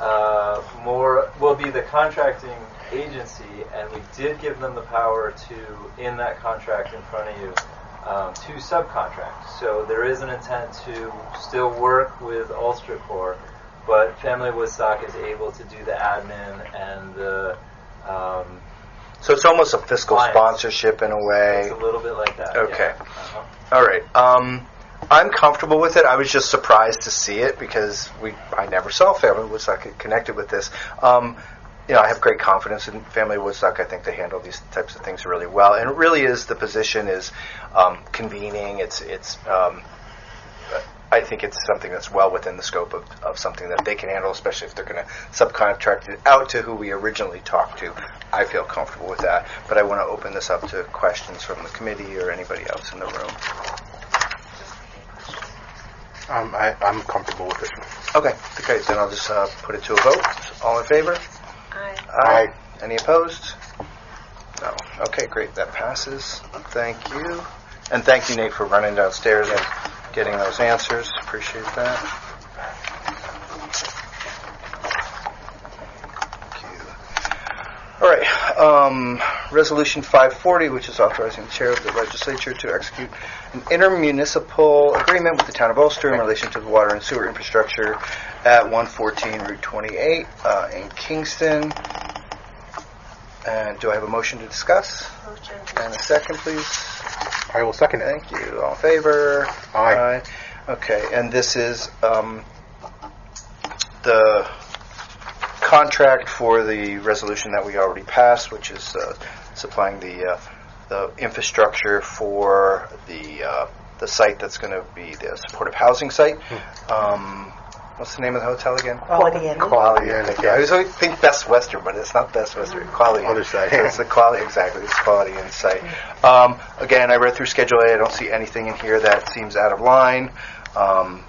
uh, more, will be the contracting agency, and we did give them the power to, in that contract in front of you, um, to subcontract. So there is an intent to still work with Ulster Corps, but Family of Woodstock is able to do the admin and the um, So it's almost a fiscal Clients. sponsorship in a way. It's a little bit like that. Okay. Yeah. Uh-huh. All right. Um, I'm comfortable with it. I was just surprised to see it because we I never saw Family of Woodstock connected with this. Um, you know, I have great confidence in Family of Woodstock. I think they handle these types of things really well. And it really is, the position is um, convening. It's it's. Um, I think it's something that's well within the scope of, of something that they can handle, especially if they're going to subcontract it out to who we originally talked to. I feel comfortable with that, but I want to open this up to questions from the committee or anybody else in the room. Um, I, I'm comfortable with it. Okay, okay, then I'll just uh, put it to a vote. All in favor? Aye. Aye. Any opposed? No. Okay, great. That passes. Thank you. And thank you, Nate, for running downstairs and getting those answers. Appreciate that. Thank you. All right. Um, Resolution five forty, which is authorizing the chair of the legislature to execute an intermunicipal agreement with the town of Ulster in relation to the water and sewer infrastructure at one fourteen Route twenty-eight uh, in Kingston. And do I have a motion to discuss? Motion. And a second, please. I will second it. Thank you. All in favor? Aye. Aye. Okay, and this is um, the contract for the resolution that we already passed, which is uh, supplying the uh, the infrastructure for the uh, the site that's going to be the supportive housing site. Um, what's the name of the hotel again? Quality Inn. Quality Inn. Okay. I always always think Best Western, but it's not Best Western. Quality Inn. Other side. It's the quality, exactly. It's Quality Inn site. Um, again, I read through Schedule A. I don't see anything in here that seems out of line. Um,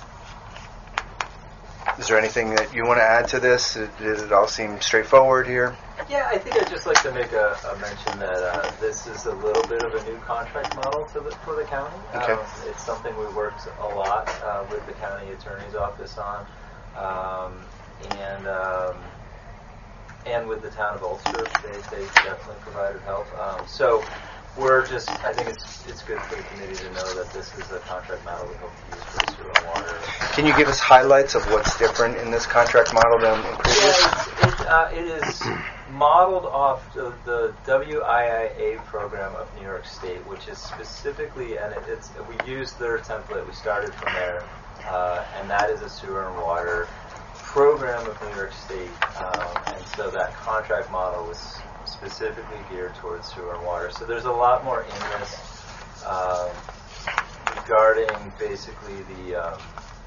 is there anything that you want to add to this? Did it all seem straightforward here? Yeah, I think I'd just like to make a, a mention that uh, this is a little bit of a new contract model to the, for the county. Okay. Um, it's something we worked a lot uh, with the county attorney's office on, um, and um, and with the town of Ulster. They, they definitely provided help. Um, so we're just, I think it's it's good for the committee to know that this is a contract model we hope to use for sewer and water. Can you give us highlights of what's different in this contract model than in previous? Yeah, it's, it, uh, it is modeled off of the W I I A program of New York State, which is specifically, and it, it's we used their template. We started from there, uh, and that is a sewer and water program of New York State. Um, and so that contract model was specifically geared towards sewer and water. So there's a lot more in this um, regarding basically the um,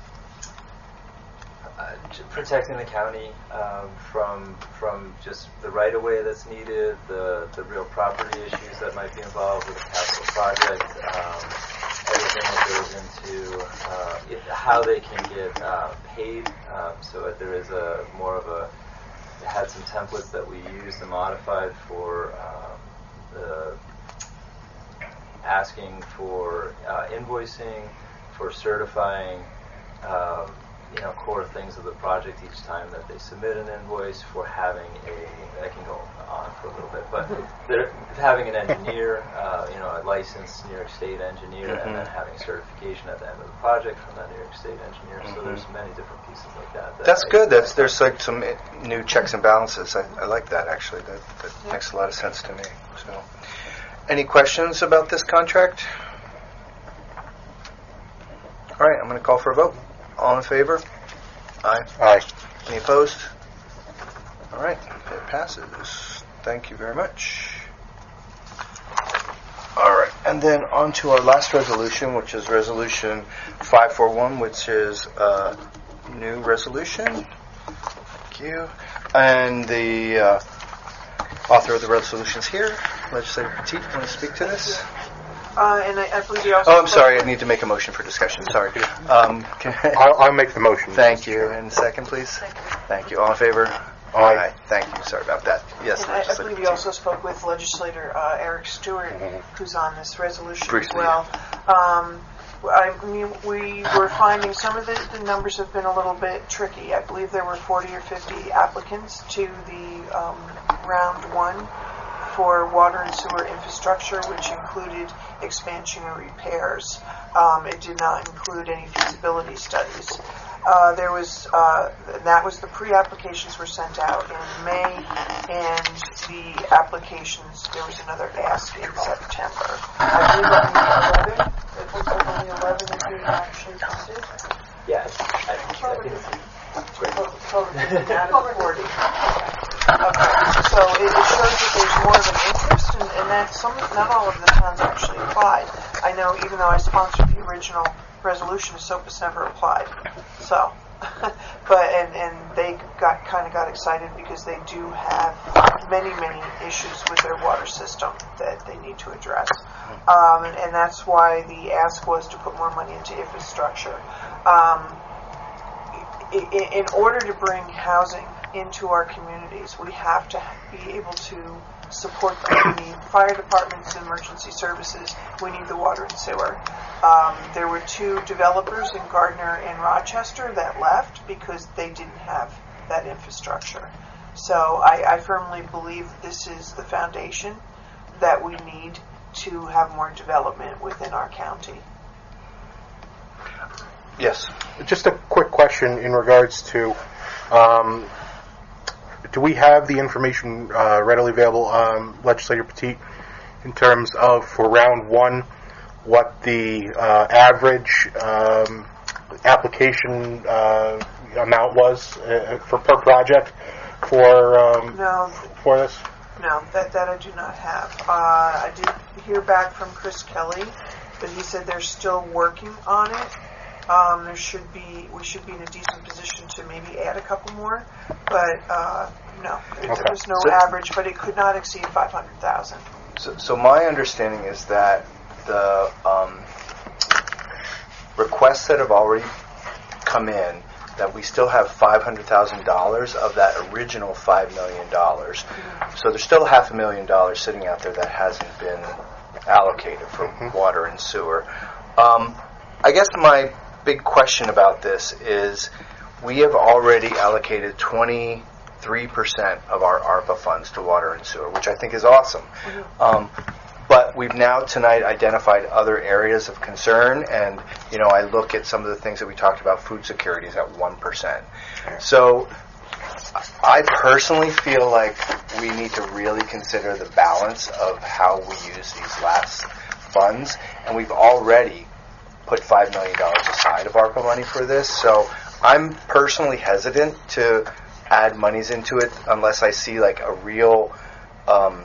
uh, protecting the county um, from from just the right of way that's needed, the the real property issues that might be involved with the capital project, um, everything that goes into uh, it, how they can get uh, paid. Um, so that there is a more of a it had some templates that we used and modified for um, the asking for uh, invoicing, for certifying, um, you know, core things of the project each time that they submit an invoice, for having a, I can go on for a little bit, but they're having an engineer, uh, you know, a licensed New York State engineer, mm-hmm. and then having certification at the end of the project from that New York State engineer. Mm-hmm. So there's many different pieces like that. that That's I, good. That's there's like some new checks and balances. I, I like that actually. That, that yeah. makes a lot of sense to me. So, any questions about this contract? All right, I'm going to call for a vote. All in favor? Aye. Aye. Any opposed? All right, it passes. Thank you very much. All right, and then on to our last resolution, which is Resolution five forty-one, which is a new resolution. Thank you. And the uh, author of the resolution is here, Legislator Petit. Want to speak to this? Uh, and I, I believe you also... Oh, I'm sorry. I need to make a motion for discussion. Sorry. Um, can I, I'll, I'll make the motion. Thank you. And second, please. Second. Thank you. All in favor? Aye. Aye. Thank you. Sorry about that. Yes, And I, I believe you also spoke with Legislator uh, Eric Stewart, mm-hmm. who's on this resolution Briefly. as well. Um, I mean, we were finding some of the, the numbers have been a little bit tricky. I believe there were forty or fifty applicants to the um, round one for water and sewer infrastructure, which included expansion and repairs. Um, it did not include any feasibility studies. Uh, there was uh, that was the pre-applications were sent out in May, and the applications, there was another ask in September. I believe only eleven. It looks like only eleven are being actually funded. Yes, I think, I think it's great. Out of forty. Okay, so it, it shows that there's more of an interest, and, and that some, not all of the towns actually applied. I know, even though I sponsored the original resolution, SOPAS never applied. So, but and and they got kind of got excited because they do have many many issues with their water system that they need to address, um, and, and that's why the ask was to put more money into infrastructure. Um, in, in order to bring housing into our communities, we have to be able to support them. We need fire departments and emergency services. We need the water and sewer. Um, there were two developers in Gardner and Rochester that left because they didn't have that infrastructure. So I, I firmly believe this is the foundation that we need to have more development within our county. Yes. Just a quick question in regards to, um, do we have the information uh, readily available, um, Legislator Petit, in terms of, for round one, what the uh, average um, application uh, amount was uh, for per project for um, no, for this? No, that, that I do not have. Uh, I did hear back from Chris Kelly, but he said they're still working on it. Um, there should be, we should be in a decent position to maybe add a couple more, but uh, no, there okay. was no so, average, but it could not exceed five hundred thousand. So, so my understanding is that the um, requests that have already come in, that we still have five hundred thousand dollars of that original five million dollars. Mm-hmm. So there's still half a million dollars sitting out there that hasn't been allocated for mm-hmm. water and sewer. Um, I guess my big question about this is we have already allocated twenty-three percent of our ARPA funds to water and sewer, which I think is awesome. Mm-hmm. Um, but we've now tonight identified other areas of concern, and you know, I look at some of the things that we talked about. Food security is at one percent. Sure. So I personally feel like we need to really consider the balance of how we use these last funds, and we've already put five million dollars aside of ARPA money for this. So I'm personally hesitant to add monies into it unless I see like a real um,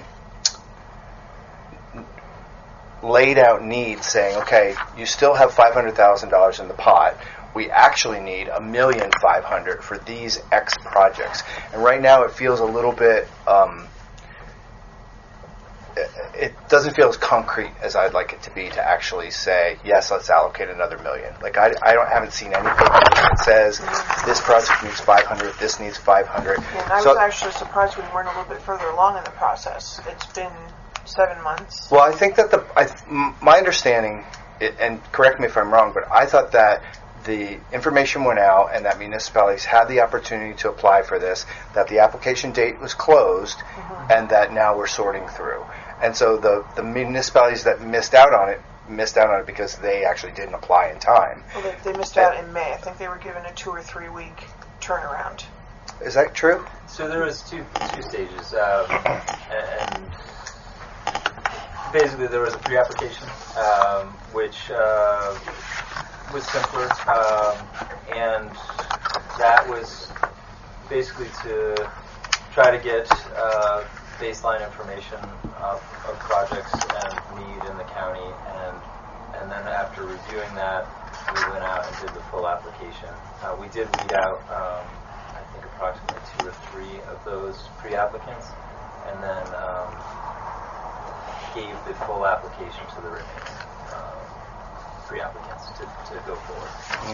laid out need saying, okay, you still have five hundred thousand dollars in the pot. We actually need a million five hundred for these X projects. And right now it feels a little bit um, it doesn't feel as concrete as I'd like it to be to actually say, yes, let's allocate another million. Like, I, I don't haven't seen any paper that says this project needs five hundred, this needs five hundred. And I So- was actually surprised we weren't a little bit further along in the process. It's been seven months. Well, I think that the I, m- my understanding, it, and correct me if I'm wrong, but I thought that the information went out and that municipalities had the opportunity to apply for this, that the application date was closed, Mm-hmm. and that now we're sorting through. And so the, the municipalities that missed out on it missed out on it because they actually didn't apply in time. Well, they, they missed out in May. I think they were given a two or three week turnaround. Is that true? So there was two two stages, um, and basically there was a pre-application, um, which uh, was simpler, um, and that was basically to try to get uh, baseline information of, of projects and need in the county, and and then after reviewing that, we went out and did the full application. Uh, we did weed out, um, I think, approximately two or three of those pre-applicants, and then um, gave the full application to the remaining um, pre-applicants to, to go forward.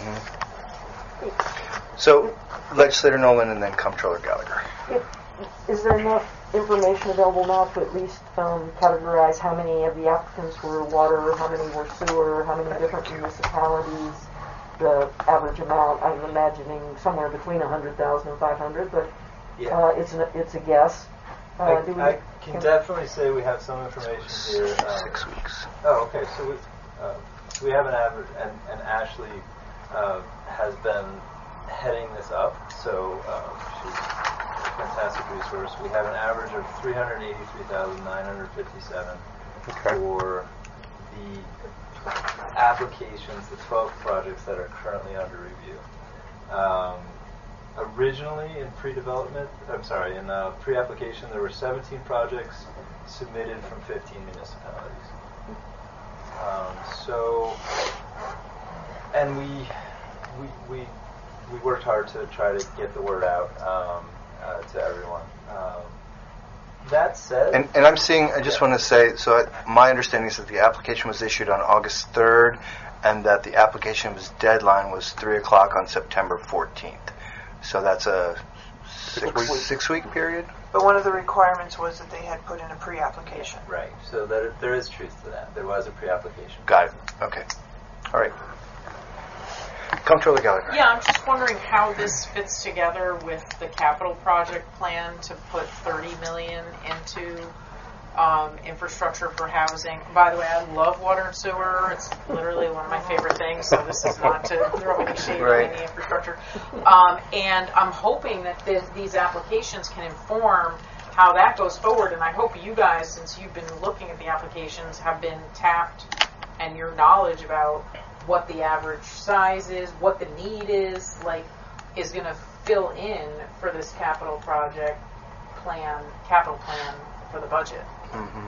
Mm-hmm. So, Legislator Nolan and then Comptroller Gallagher. Is there enough information available now to at least um, categorize how many of the applicants were water, how many were sewer, how many different municipalities, the average amount? I'm imagining somewhere between one hundred thousand and five hundred, but Yeah. uh, it's, an, it's a guess. Uh, I, do we, I can definitely say we have some information here. Um, Six weeks. Oh, okay. So we uh, we have an average, and, and Ashley uh, has been heading this up. So uh, she's a fantastic resource. We have an average of three hundred eighty-three thousand nine hundred fifty-seven Okay. for the applications, the twelve projects that are currently under review. Um, Originally, in pre-development, I'm sorry, in uh, pre-application, there were seventeen projects submitted from fifteen municipalities. Um, so, and we, we we we worked hard to try to get the word out um, uh, to everyone. Um, that said, And, and I'm seeing, I just want to say, so I, my understanding is that the application was issued on August third, and that the application's deadline was three o'clock on September fourteenth. So that's a six, weeks. six week period? But one of the requirements was that they had put in a pre-application. right. So that there is truth to that. There was a pre-application. Got it. Okay. All right. Comptroller Gallagher. Yeah, I'm just wondering how this fits together with the capital project plan to put thirty million into um, infrastructure for housing. By the way, I love water and sewer. It's literally one of my favorite things. So this is not to throw any shade Right. on any infrastructure. Um, and I'm hoping that th- these applications can inform how that goes forward. And I hope you guys, since you've been looking at the applications, have been tapped and your knowledge about what the average size is, what the need is, like, is going to fill in for this capital project plan, capital plan for the budget. Mm-hmm.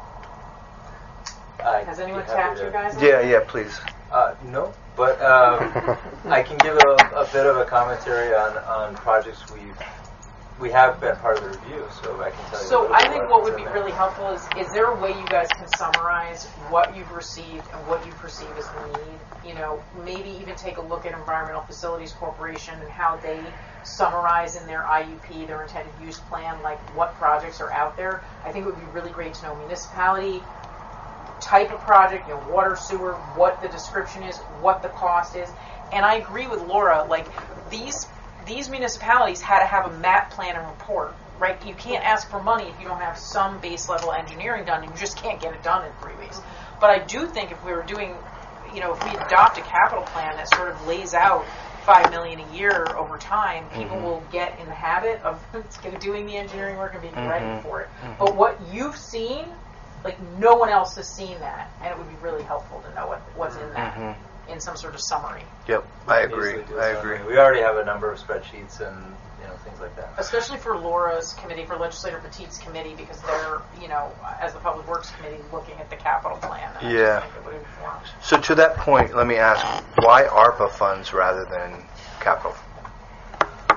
I'd Has anyone be happy tapped to- you guys? Yeah, yeah, please. Uh, no, but um, I can give a, a bit of a commentary on, on projects we've we have been part of the review, so I can tell you. a So little I bit think about what would what's be in there. really helpful is, is there a way you guys can summarize what you've received and what you perceive as the need? You know, maybe even take a look at Environmental Facilities Corporation and how they summarize in their I U P, their intended use plan, like what projects are out there. I think it would be really great to know municipality, type of project, you know, water, sewer, what the description is, what the cost is. And I agree with Laura, like these these municipalities had to have a map plan and report, right? You can't ask for money if you don't have some base level engineering done, and you just can't get it done in three weeks. But I do think if we were doing, you know, if we adopt a capital plan that sort of lays out five million a year over time, people Mhm. will get in the habit of doing the engineering work and being Mhm. ready for it. Mhm. But what you've seen, like no one else has seen that, and it would be really helpful to know what, what's in that Mhm. in some sort of summary. Yep, I Easily agree. do a I summary. agree. We already have a number of spreadsheets and you know things like that. Especially for Laura's committee, for Legislator Petite's committee, because they're, you know, as the Public Works Committee, looking at the capital plan. And I Yeah. just think it would inform. So to that point, let me ask, why ARPA funds rather than capital? Oh,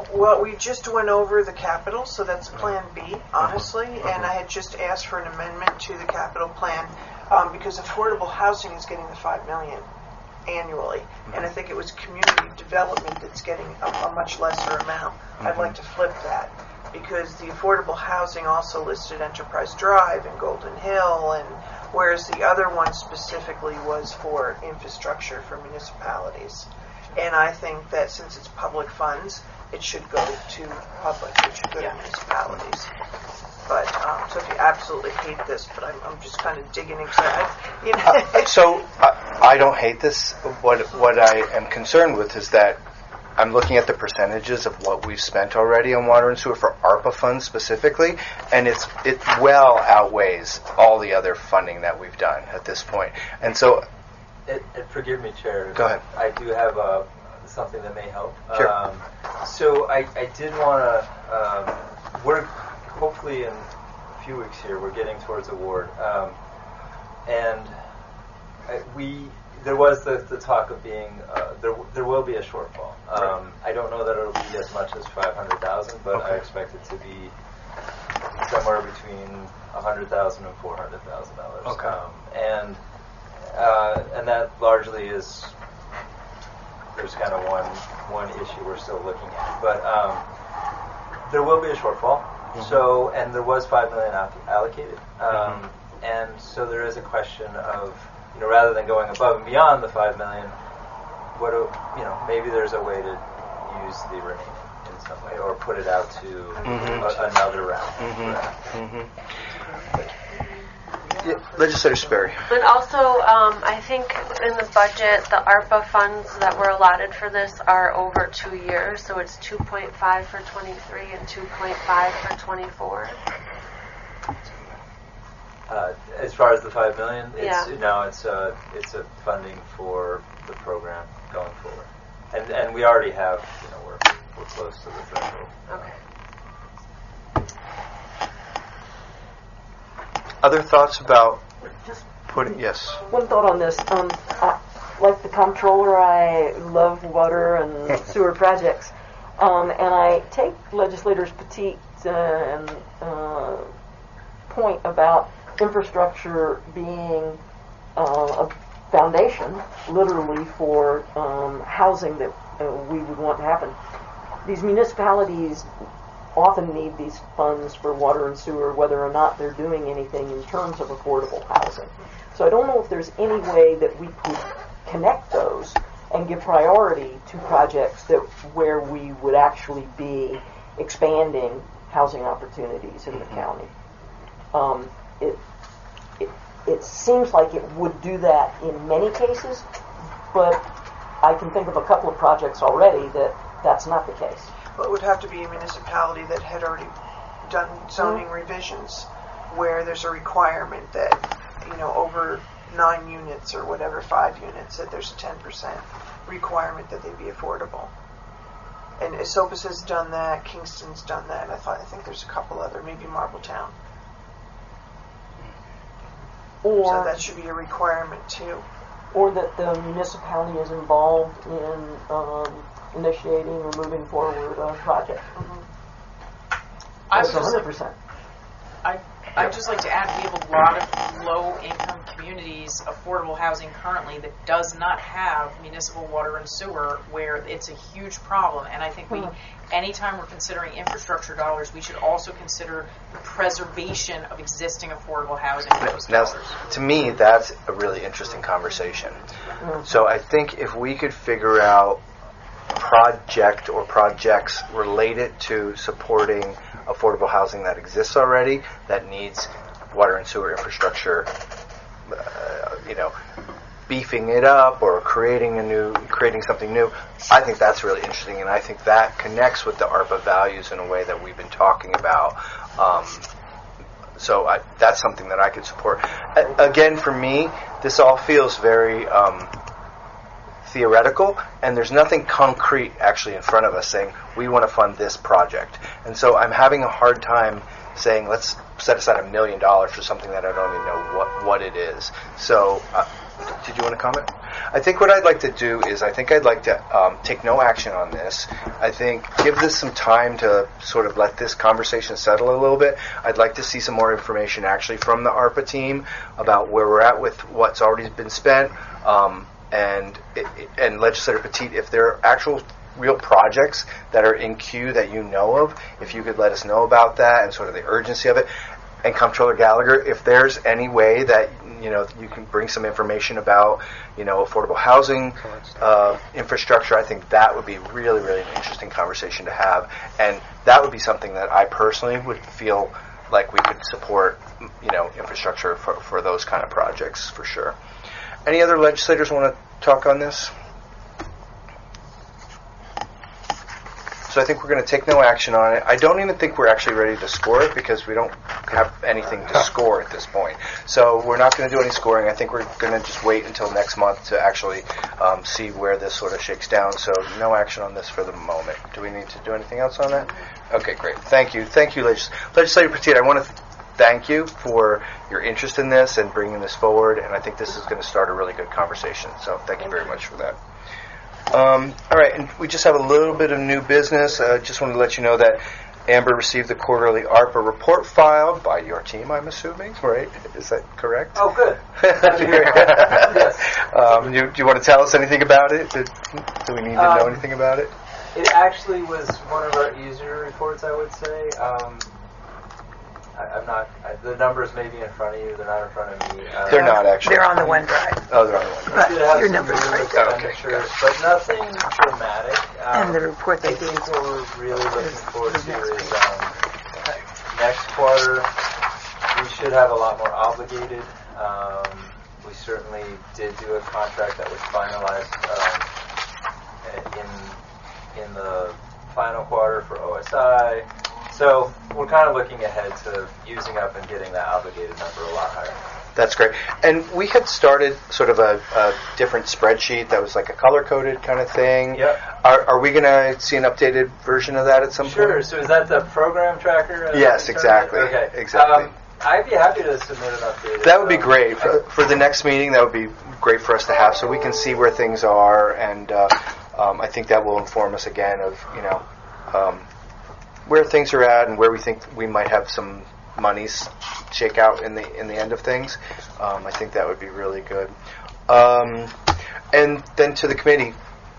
Well, we just went over the capital, so that's Plan B, honestly, and I had just asked for an amendment to the capital plan um, because affordable housing is getting the five million annually, and I think it was community development that's getting a, a much lesser amount. I'd like to flip that because the affordable housing also listed Enterprise Drive and Golden Hill, and whereas the other one specifically was for infrastructure for municipalities. And I think that since it's public funds, it should go to public, it should go Yeah. to municipalities. But, um, so if you absolutely hate this, but I'm, I'm just kind of digging into it. You know, Uh, so I, I don't hate this. What what I am concerned with is that I'm looking at the percentages of what we've spent already on water and sewer for ARPA funds specifically, and it's it well outweighs all the other funding that we've done at this point. And so, It, it, forgive me, Chair. Go ahead. I do have uh, something that may help. Sure. Um, so I, I did want to um, work. Hopefully, in a few weeks here, we're getting towards award, um, and I, we there was the, the talk of being uh, there. There will be a shortfall. Um, Right. I don't know that it'll be as much as five hundred thousand, but I Okay. expect it to be somewhere between a hundred thousand and four hundred thousand dollars. Okay. Um, and uh, and that largely is there's kind of one one issue we're still looking at, but um, there will be a shortfall. Mm-hmm. So and there was five million al- allocated, um, Mm-hmm. and so there is a question of you know rather than going above and beyond the five million, what do, you know maybe there's a way to use the remaining in some way or put it out to Mhm. a, another round. Mhm. Right. Mhm. Yeah, Legislator Sperry. But also, um, I think in the budget, the ARPA funds that were allotted for this are over two years, so it's two point five for twenty-three and two point five for twenty-four. Uh, as far as the five million, it's Yeah. no, it's a it's a funding for the program going forward, and and we already have you know we're we're close to the threshold. Okay. Other thoughts about Just putting? Yes. one thought on this. Um, I, like the comptroller, I love water and sewer projects. Um, and I take legislators Petit uh, and uh, point about infrastructure being uh, a foundation, literally, for um, housing that uh, we would want to happen. These municipalities often need these funds for water and sewer, whether or not they're doing anything in terms of affordable housing. So I don't know if there's any way that we could connect those and give priority to projects that where we would actually be expanding housing opportunities in the county. Um, it, it it seems like it would do that in many cases, but I can think of a couple of projects already that that's not the case. Well, it would have to be a municipality that had already done zoning Mm-hmm. revisions where there's a requirement that, you know, over nine units or whatever, five units, that there's a ten percent requirement that they be affordable. And Esopus has done that, Kingston's done that, I thought I think there's a couple other, maybe Marbletown. Or So that should be a requirement too. or that the municipality is involved in um, initiating or moving forward a project. I That's would just one hundred like, percent. I, I'd just like to add, we have a lot of low-income communities, affordable housing currently, that does not have municipal water and sewer, where it's a huge problem. And I think we, anytime we're considering infrastructure dollars, we should also consider the preservation of existing affordable housing for those Now, dollars. to me, that's a really interesting conversation. So I think if we could figure out project or projects related to supporting affordable housing that exists already, that needs water and sewer infrastructure, uh, you know, beefing it up or creating a new, creating something new, I think that's really interesting, and I think that connects with the ARPA values in a way that we've been talking about. Um, so I, that's something that I could support. A- again, for me, this all feels very um, theoretical, and there's nothing concrete actually in front of us saying we want to fund this project. And so I'm having a hard time saying let's set aside a million dollars for something that I don't even know what, what it is. So uh, Did you want to comment? I think what I'd like to do is I think I'd like to um, take no action on this. I think give this some time to sort of let this conversation settle a little bit. I'd like to see some more information actually from the ARPA team about where we're at with what's already been spent. Um, and it, and Legislator Petit, if there are actual real projects that are in queue that you know of, if you could let us know about that and sort of the urgency of it. And Comptroller Gallagher, if there's any way that you know you can bring some information about you know affordable housing uh, infrastructure, I think that would be really really an interesting conversation to have, and that would be something that I personally would feel like we could support you know infrastructure for, for those kind of projects for sure. Any other legislators want to talk on this? So I think we're going to take no action on it. I don't even think we're actually ready to score it because we don't have anything to score at this point. So we're not going to do any scoring. I think we're going to just wait until next month to actually um, see where this sort of shakes down. So no action on this for the moment. Do we need to do anything else on that? Okay, great. Thank you. Thank you, Legis- Legislator Petit. I want to th- thank you for your interest in this and bringing this forward. And I think this is going to start a really good conversation. So thank you very much for that. Um, all right, and we just have a little bit of new business. I uh, just wanted to let you know that Amber received the quarterly ARPA report filed by your team, I'm assuming, right? Is that correct? Oh, good. Yes. Um, you, do you want to tell us anything about it? Do, do we need to um, know anything about it? It actually was one of our easier reports, I would say. Um, I, I'm not. I, the numbers may be in front of you. They're not in front of me. Uh, They're not actually. They're on the OneDrive. Oh, they're on the OneDrive. It has Your some numbers new are right there. expenditures, but nothing dramatic. Um, And the report I they think gave what we're really looking forward the to next is page. um, next quarter we should have a lot more obligated. Um, we certainly did do a contract that was finalized um, in in the final quarter for O S I. So we're kind of looking ahead to using up and getting that obligated number a lot higher. That's great. And we had started sort of a, a different spreadsheet that was like a color-coded kind of thing. Yep. Are, are we going to see an updated version of that at some Sure. point? So is that the program tracker? uh, Yes, in terms of- exactly. Okay. Exactly. Um, I'd be happy to submit an update. That would be um, great. For, for the next meeting, that would be great for us to have so we can see where things are, and uh, um, I think that will inform us again of, you know, um, where things are at and where we think we might have some monies shake out in the in the end of things. Um, I think that would be really good. Um, and then to the committee,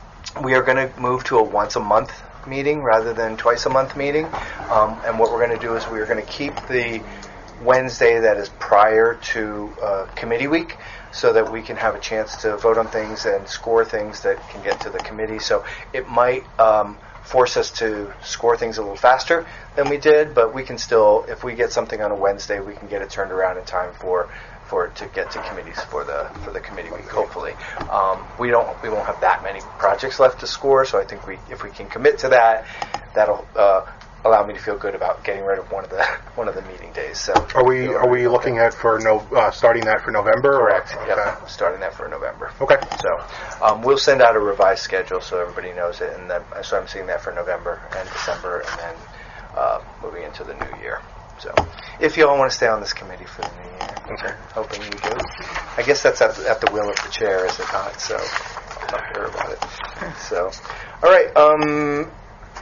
we are going to move to a once a month meeting rather than twice a month meeting. Um, and what we're going to do is we're going to keep the Wednesday that is prior to uh, committee week so that we can have a chance to vote on things and score things that can get to the committee. So it might um, force us to score things a little faster than we did, but we can still, if we get something on a Wednesday, we can get it turned around in time for for it to get to committees for the for the committee week. Hopefully, um, we don't we won't have that many projects left to score. So I think we if we can commit to that, that'll uh, allow me to feel good about getting rid of one of the one of the meeting days. So Are we are we looking at for no uh, starting that for November? Correct. Or? Yep. Okay. Starting that for November. Okay. So um, we'll send out a revised schedule so everybody knows it, and then, so I'm seeing that for November and December, and then uh, moving into the new year. So if you all want to stay on this committee for the new year, which I'm hoping you do, I guess that's at, at the will of the chair, is it not? So I'll talk to her about it. So, all right. Um,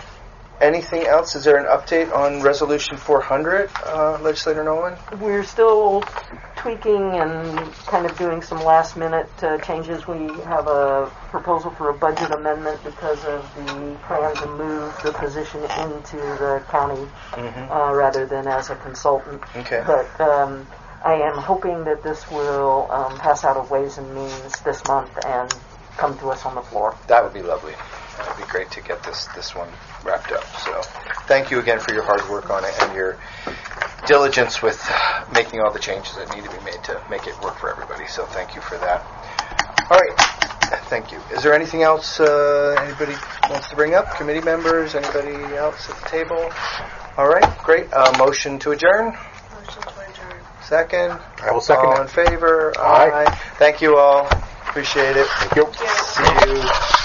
anything else? Is there an update on Resolution four hundred, uh, Legislator Nolan? We're still tweaking and kind of doing some last minute uh, changes. We have a proposal for a budget amendment because of the plan to move the position into the county Mm-hmm. uh, rather than as a consultant. Okay. But um, I am hoping that this will um, pass out of Ways and Means this month and come to us on the floor. That would be lovely. That would be great to get this, this one wrapped up. So thank you again for your hard work on it and your diligence with making all the changes that need to be made to make it work for everybody. So thank you for that. All right. Thank you. Is there anything else uh, anybody wants to bring up? Committee members? Anybody else at the table? All right. Great. Uh, motion to adjourn? Motion to adjourn. Second? I will second all it. in favor? Aye. Thank you all. Appreciate it. Thank you. See you.